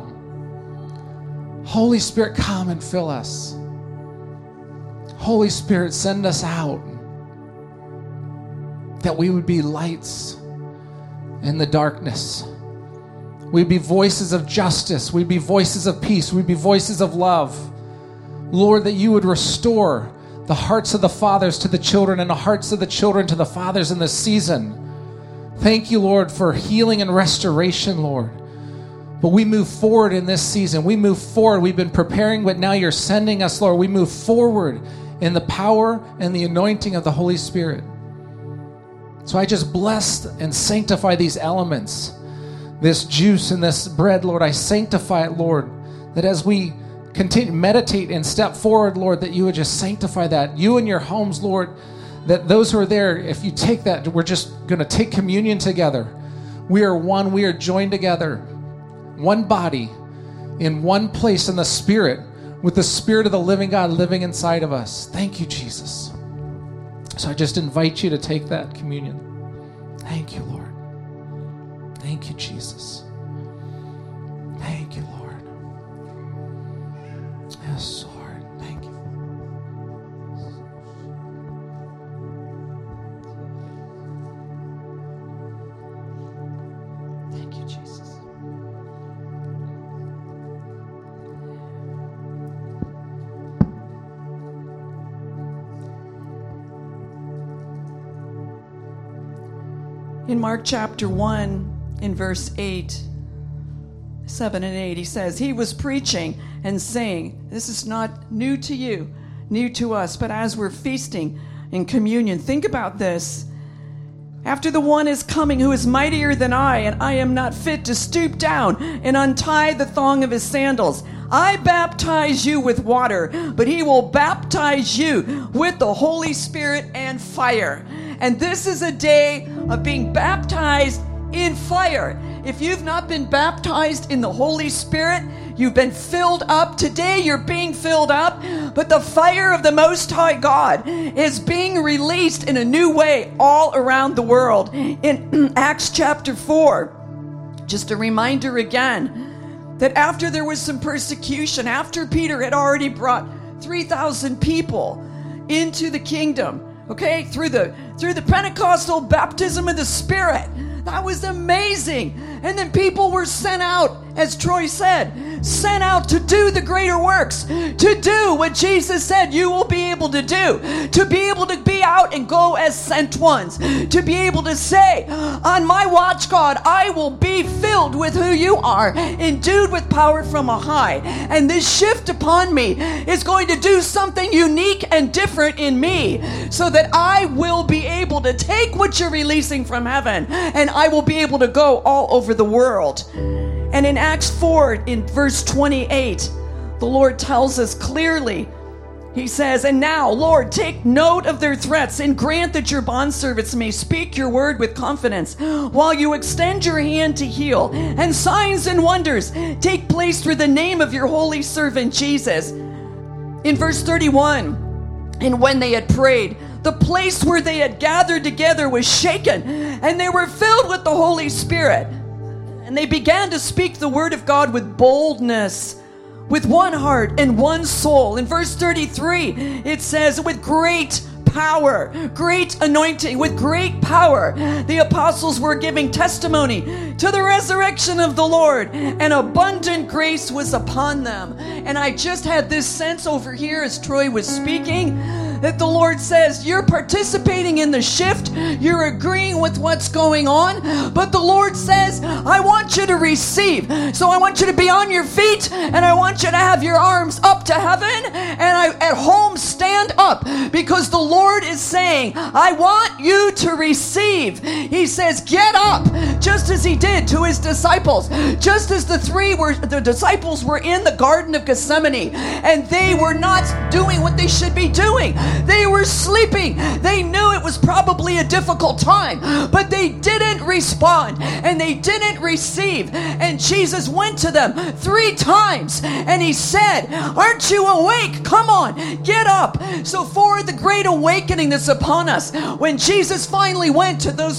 come. Holy Spirit, come and fill us. Holy Spirit, send us out, that we would be lights in the darkness. We'd be voices of justice. We'd be voices of peace. We'd be voices of love. Lord, that you would restore the hearts of the fathers to the children and the hearts of the children to the fathers in this season. Thank you, Lord, for healing and restoration, Lord. But we move forward in this season. We move forward. We've been preparing, but now you're sending us, Lord. We move forward in the power and the anointing of the Holy Spirit. So I just bless and sanctify these elements, this juice and this bread, Lord. I sanctify it, Lord, that as we continue, meditate and step forward, Lord, that you would just sanctify that. You and your homes, Lord, that those who are there, if you take that, we're just going to take communion together. We are one. We are joined together. One body in one place in the Spirit, with the Spirit of the living God living inside of us. Thank you, Jesus. So I just invite you to take that communion. Thank you, Lord. Thank you, Jesus. Thank you, Lord. Yes, Lord. Thank you. In Mark chapter 1, in verse 8, 7 and 8, he says, he was preaching and saying, this is not new to you, new to us, but as we're feasting in communion, think about this. After the one is coming who is mightier than I, and I am not fit to stoop down and untie the thong of his sandals. I baptize you with water, but he will baptize you with the Holy Spirit and fire. And this is a day of being baptized in fire. If you've not been baptized in the Holy Spirit, you've been filled up. Today you're being filled up, but the fire of the Most High God is being released in a new way all around the world. In Acts chapter 4, just a reminder again, that after there was some persecution, after Peter had already brought 3,000 people into the kingdom, okay, through the Pentecostal baptism of the Spirit. That was amazing. And then people were sent out, as Troy said, sent out to do the greater works, to do what Jesus said you will be able to do, to be able to be out and go as sent ones, to be able to say, on my watch, God, I will be filled with who you are, endued with power from on high. And this shift upon me is going to do something unique and different in me, so that I will be able to take what you're releasing from heaven, and I will be able to go all over the world. And in Acts 4, in verse 28, the Lord tells us clearly, he says, and now, Lord, take note of their threats and grant that your bondservants may speak your word with confidence while you extend your hand to heal, and signs and wonders take place through the name of your holy servant Jesus. In verse 31, and when they had prayed, the place where they had gathered together was shaken, and they were filled with the Holy Spirit. And they began to speak the word of God with boldness, with one heart and one soul. In verse 33, it says, with great power, great anointing, with great power, the apostles were giving testimony to the resurrection of the Lord, and abundant grace was upon them. And I just had this sense over here as Troy was speaking, that the Lord says, you're participating in the shift, you're agreeing with what's going on, but the Lord says, I want you to receive. So I want you to be on your feet, and I want you to have your arms up to heaven, and at home stand up, because the Lord is saying, I want you to receive. He says, get up, just as he did to his disciples, just as the disciples were in the Garden of Gethsemane, and they were not doing what they should be doing. They were sleeping. They knew it was probably a difficult time, but they didn't respond, and they didn't receive. And Jesus went to them 3 times, and he said, aren't you awake? Come on, get up. So for the great awakening that's upon us, when Jesus finally went to those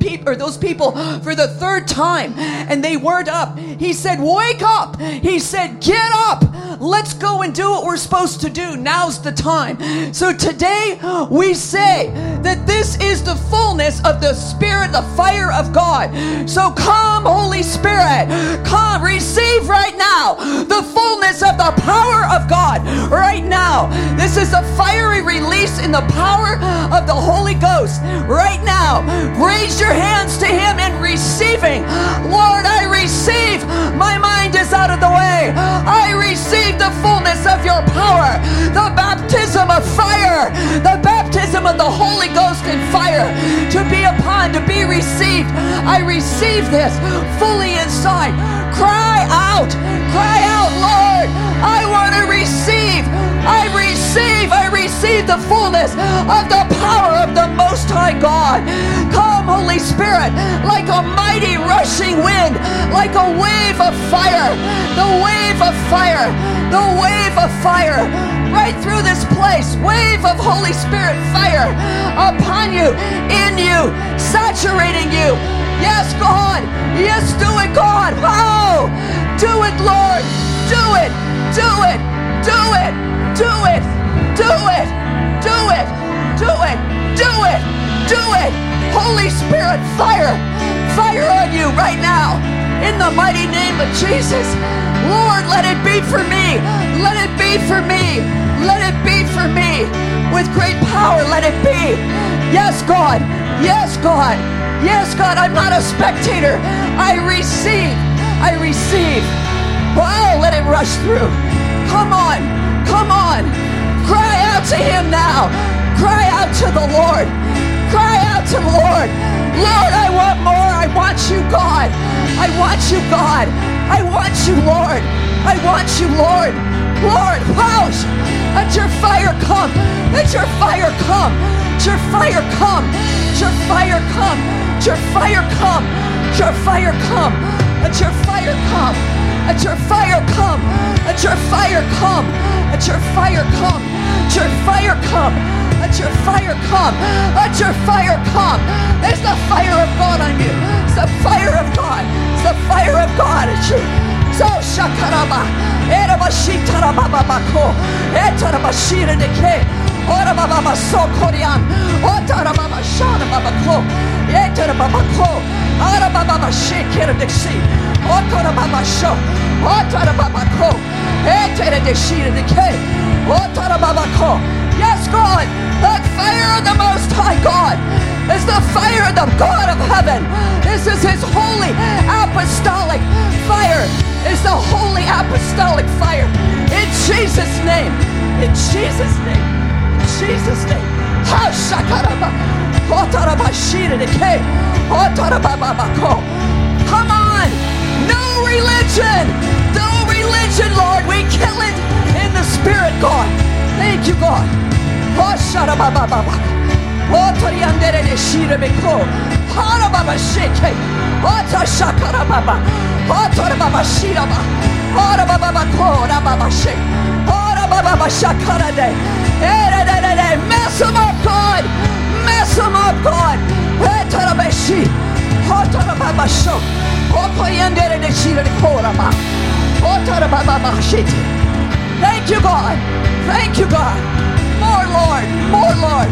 people for the 3rd time, and they weren't up, he said, wake up. He said, get up. Let's go and do what we're supposed to do. Now's the time. So today we say that this is the fullness of the Spirit, the fire of God. So come, Holy Spirit, come, receive right now the fullness of the power of God right now. This is a fiery release in the power of the Holy Ghost right now. Raise your hands to him in receiving. Lord, I receive. My mind is out of the way. I receive the fullness of your power, the baptism of fire, the baptism of the Holy Ghost and fire to be upon, to be received. I receive this fully inside. Cry out, Lord, I want to receive. I receive the fullness of the power of the Most High God. Come, Holy Spirit, like a mighty rushing wind, like a wave of fire, the wave of fire, the wave of fire, right through this place, wave of Holy Spirit fire upon you, in you, saturating you. Yes, God. Yes, do it, God. Oh, do it, Lord. Do it. Do it. Do it. Do it. Do it. Do it. Do it. Do it. Do it. Holy Spirit, fire. Fire on you right now. In the mighty name of Jesus. Lord, let it be for me. Let it be for me. Let it be for me. With great power, let it be. Yes, God. Yes, God. Yes, God, I'm not a spectator. I receive. I receive. Oh, let it rush through. Come on. Come on. Cry out to him now. Cry out to the Lord. Cry out to the Lord. Lord, I want more. I want you, God. I want you, God. I want you, Lord. I want you, Lord. Lord, wow. Let your fire come. Let your fire come. Let your fire come. Let your fire come. Let your fire come. Let your fire come. Let your fire come. Let your fire come. Let your fire come. Let your fire come. Let your fire come. Let your fire come. Let your fire come. There's the fire of God on you. It's the fire of God. It's the fire of God at you. So shakaraba. Erabashitara babako. Etarabashira deke. Ora baba sokorian. Otara baba shana babako. Etara babako. Ara baba shekera dexi. Otara baba sho. Otara babako. Etara dexira deke. Otara babako. Yes, God, the fire of the Most High God is the fire of the God of heaven. This is his holy apostolic fire. It's the holy apostolic fire. In Jesus' name. In Jesus' name. In Jesus' name. Ha shakaraba. Otarabashira deke. Otarababako. Come on. No religion. No religion, Lord. We kill it in the Spirit, God. Thank you, God. Oh, shara baba baba. Oh, toriandere de shira beko. Hara baba sheke. Oh, ta shakara baba. Oh, tora baba shira ba. Oh, baba bako, baba shake. Oh, baba shakara de. Mess them up, God. Mess them up, God. Oh, tora beshi. Oh, tora baba sho. Oh, toriandere de shira de kora ba. Oh, tora baba shite. Thank you, God. Thank you, God. More, Lord. More, Lord.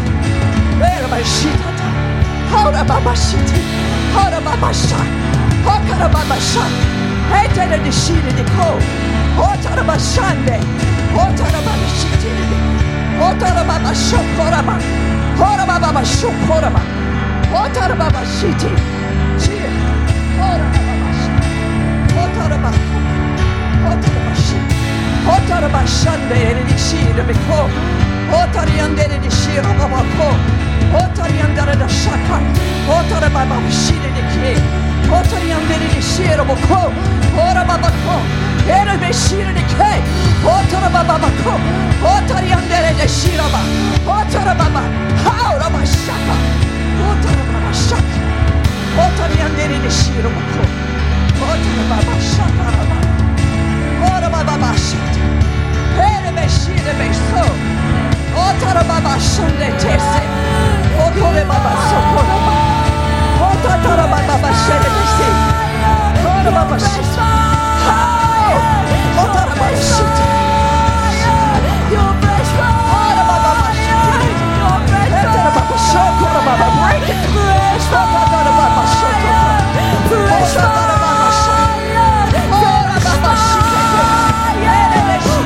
Hora baba shiti. Hora baba sha. Hokara baba sha. Etera de shiri de ko. Otara bashande. Otara baba shiti. Otara baba shokora ba. Hora baba shokora ba. Otara baba shiti. Cheer. Hora baba sha. Otara baba. Otara baba shiti. Otara bashande de shiri de ko. Otari andere de shira baba ko. Otari andere de shaka. Otara baba shire de ke. Otari andere de shira baba ko. Ora baba ko. Era de shire de ke. Otara baba ko. Otari andere de shira ba. Otara baba. Haura baba shaka. Otara baba shaka. Otari andere de shira baba ko. Otara baba shaka baba. Ora baba shaka. Era de shire be so. Otara baba shunde tese. Otore baba sokora ba. Otara baba shere tese. Otara baba shite. Otara baba shite. Otara baba shite. Otara baba shokora baba. Break it. Otara baba shokora. Otara baba shokora. Otara baba shite.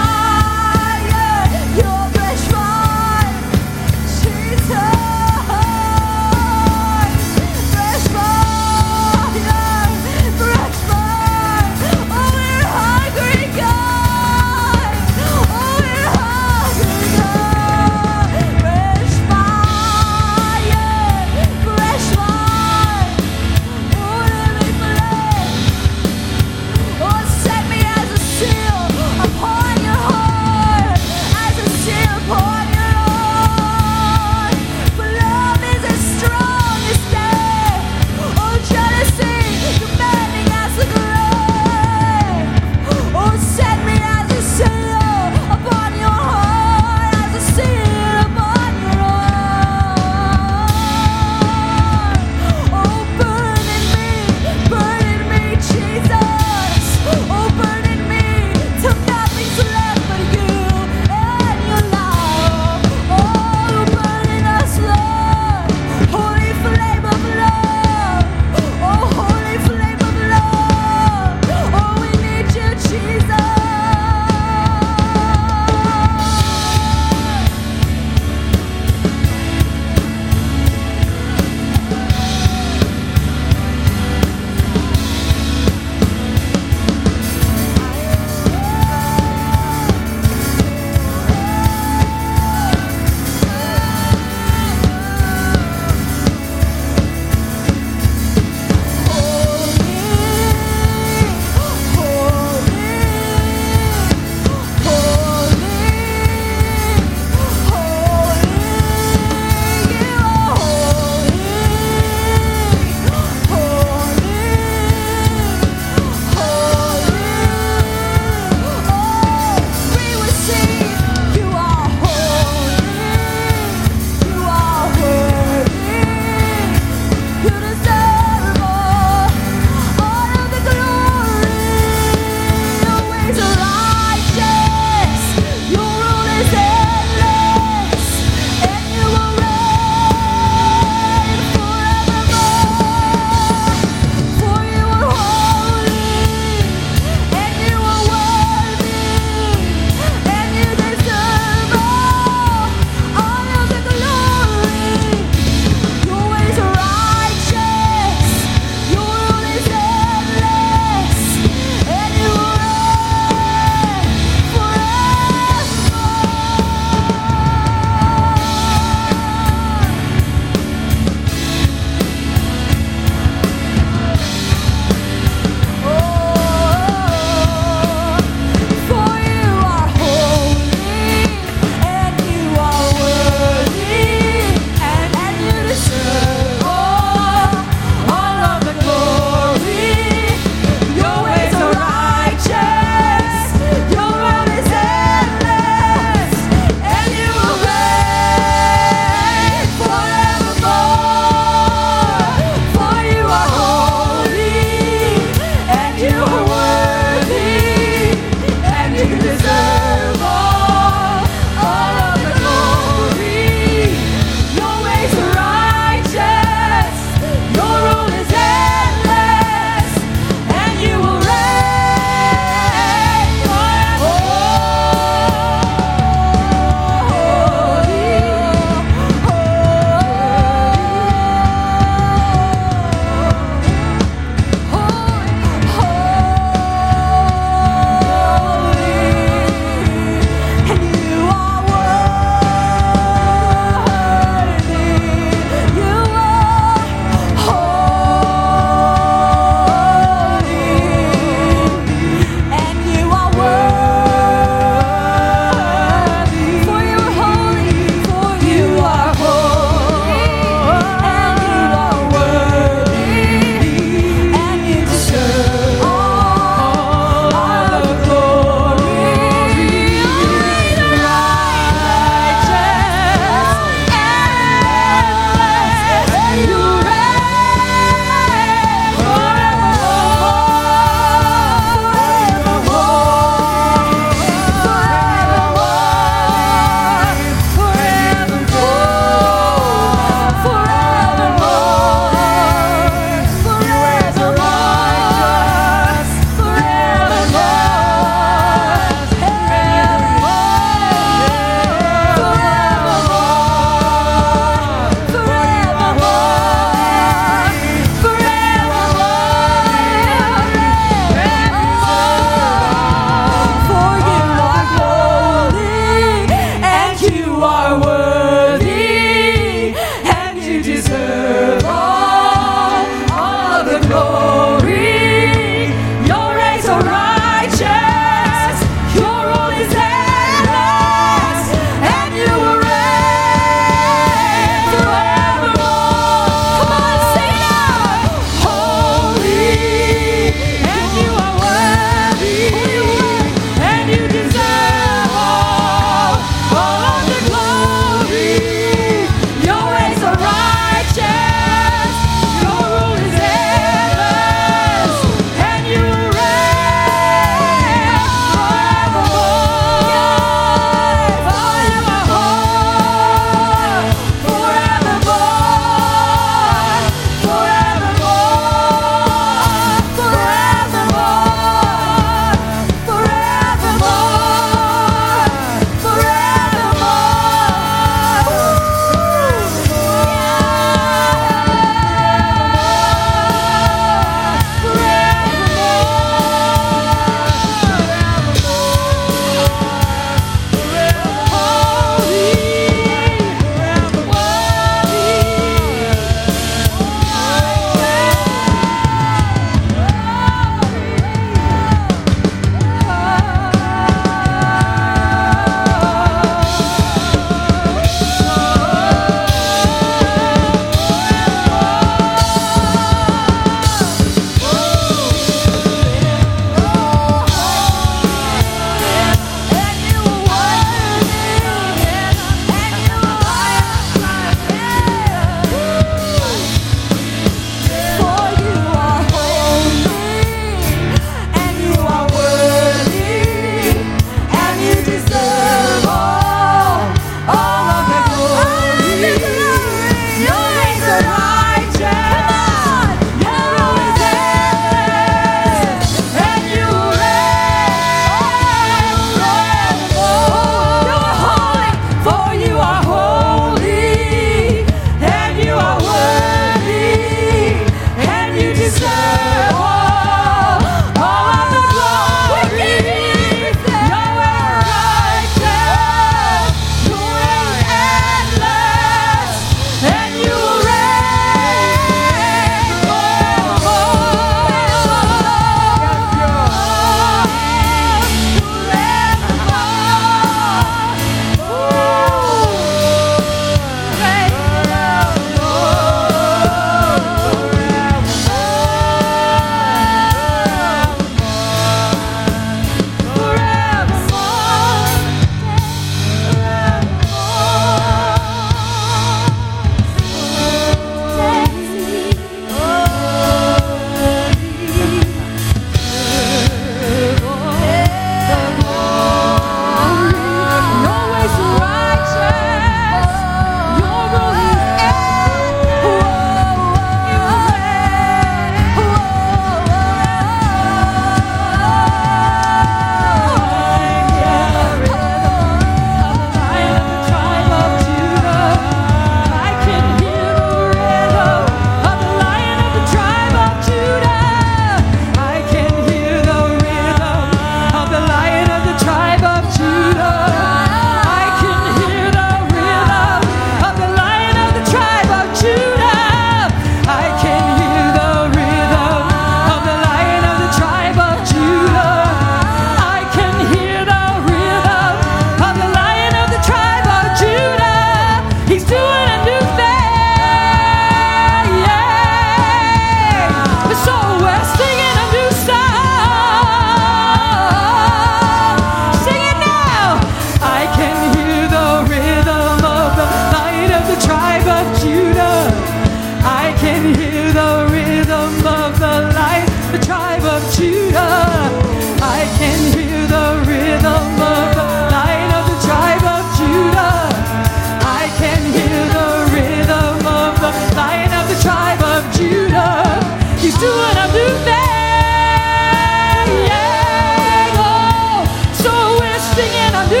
new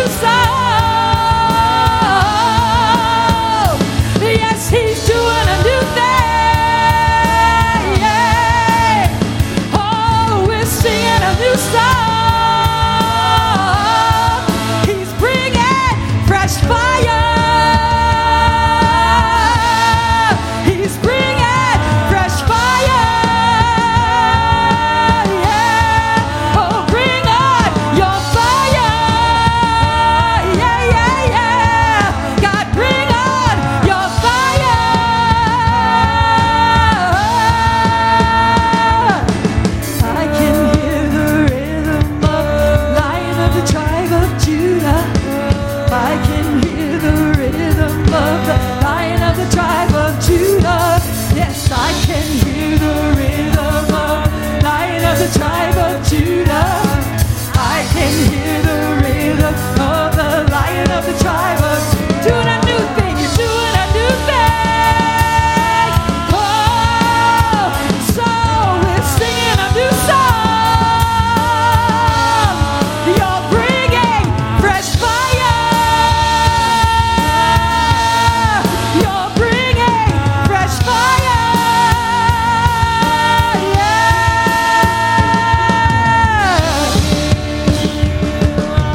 song. Yes, he's doing a new thing. Oh, we're singing a new song. He's bringing fresh fire. He's bringing fresh fire. Yeah. Oh, bring on your fire. Yeah, yeah, yeah. God, bring on your fire. I can hear the rhythm of Lion of the tribe of Judah. I can hear the rhythm of the Lion of the tribe of Judah. Yes, I can hear the rhythm of Lion of the tribe of Judah. I can hear the rhythm of the Lion of the tribe of doing a new thing. You're doing a new thing. Oh, so we're singing a new song. You're bringing fresh fire. You're bringing fresh fire. Yeah.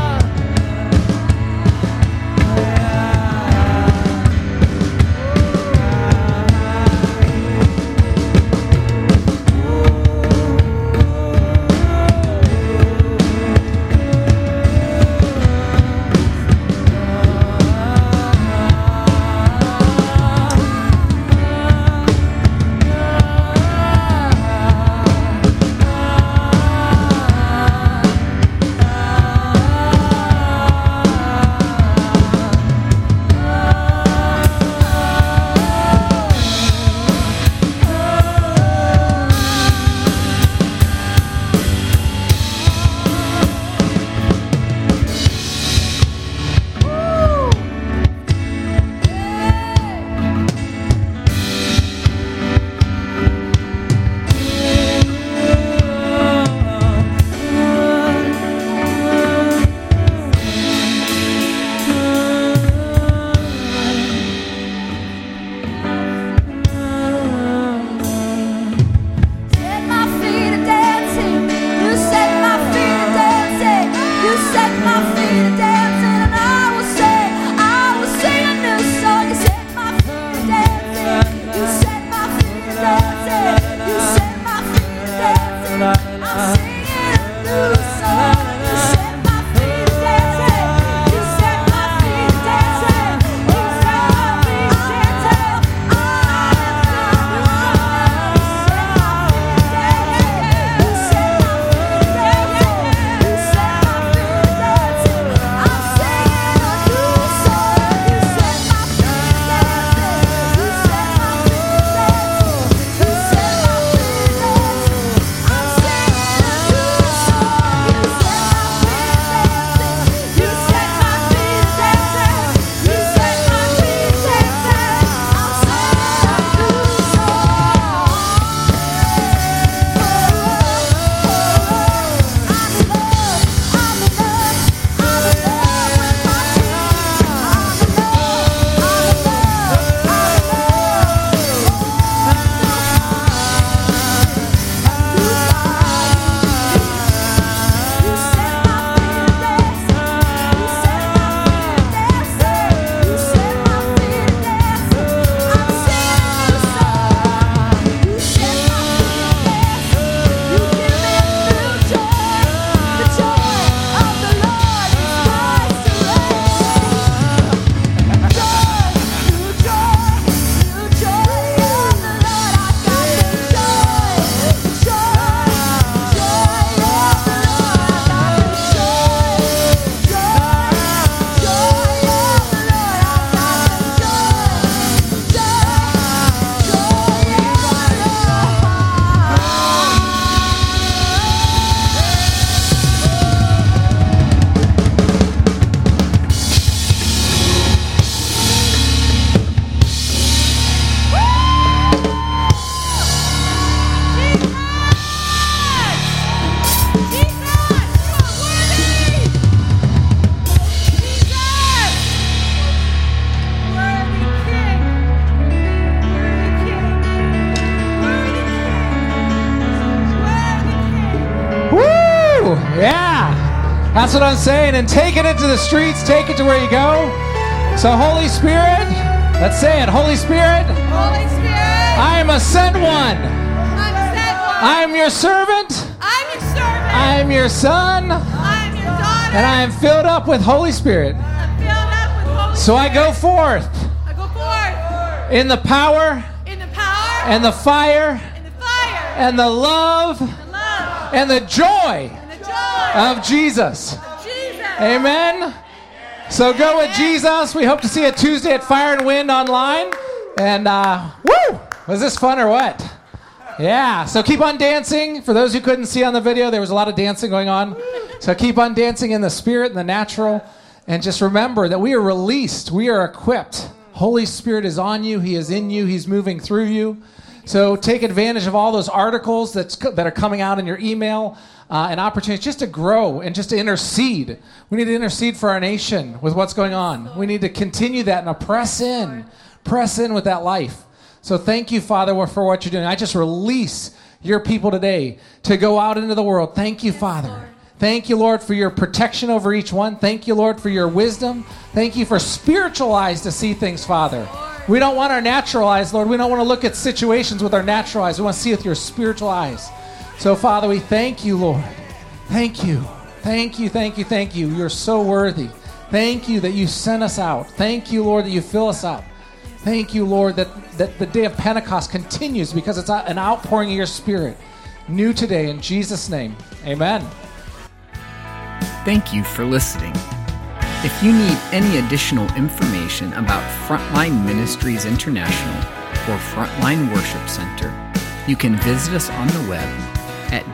That's what I'm saying. And take it into the streets. Take it to where you go. So Holy Spirit, let's say it. Holy Spirit. Holy Spirit. I am a sent one. I'm a sent one. I am your servant. I'm your servant. I am your son. I'm your daughter. And I am filled up with Holy Spirit. I'm filled up with Holy So Spirit. I go forth I go forth in the power in the power and the fire and the fire and the love and the love and the joy and the joy of Jesus. of Jesus. Amen. So go with Jesus. We hope to see you Tuesday at Fire and Wind online. And woo! Was this fun or what? Yeah. So keep on dancing. For those who couldn't see on the video, there was a lot of dancing going on. So keep on dancing in the spirit and the natural. And just remember that we are released. We are equipped. Holy Spirit is on you. He is in you. He's moving through you. So take advantage of all those articles that are coming out in your email and opportunities just to grow and just to intercede. We need to intercede for our nation with what's going on. We need to continue that and press in with that life. So thank you, Father, for what you're doing. I just release your people today to go out into the world. Thank you, Father. Thank you, Lord, for your protection over each one. Thank you, Lord, for your wisdom. Thank you for spiritual eyes to see things, Father. We don't want our natural eyes, Lord. We don't want to look at situations with our natural eyes. We want to see with your spiritual eyes. So, Father, we thank you, Lord. Thank you. Thank you, thank you, thank you. You're so worthy. Thank you that you sent us out. Thank you, Lord, that you fill us up. Thank you, Lord, that the day of Pentecost continues because it's an outpouring of your Spirit. New today, in Jesus' name. Amen. Thank you for listening. If you need any additional information about Frontline Ministries International or Frontline Worship Center, you can visit us on the web at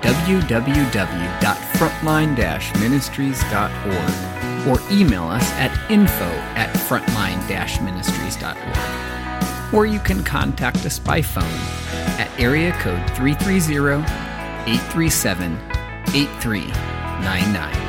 www.frontline-ministries.org or email us at info@frontline-ministries.org. Or you can contact us by phone at area code 330-837-8399.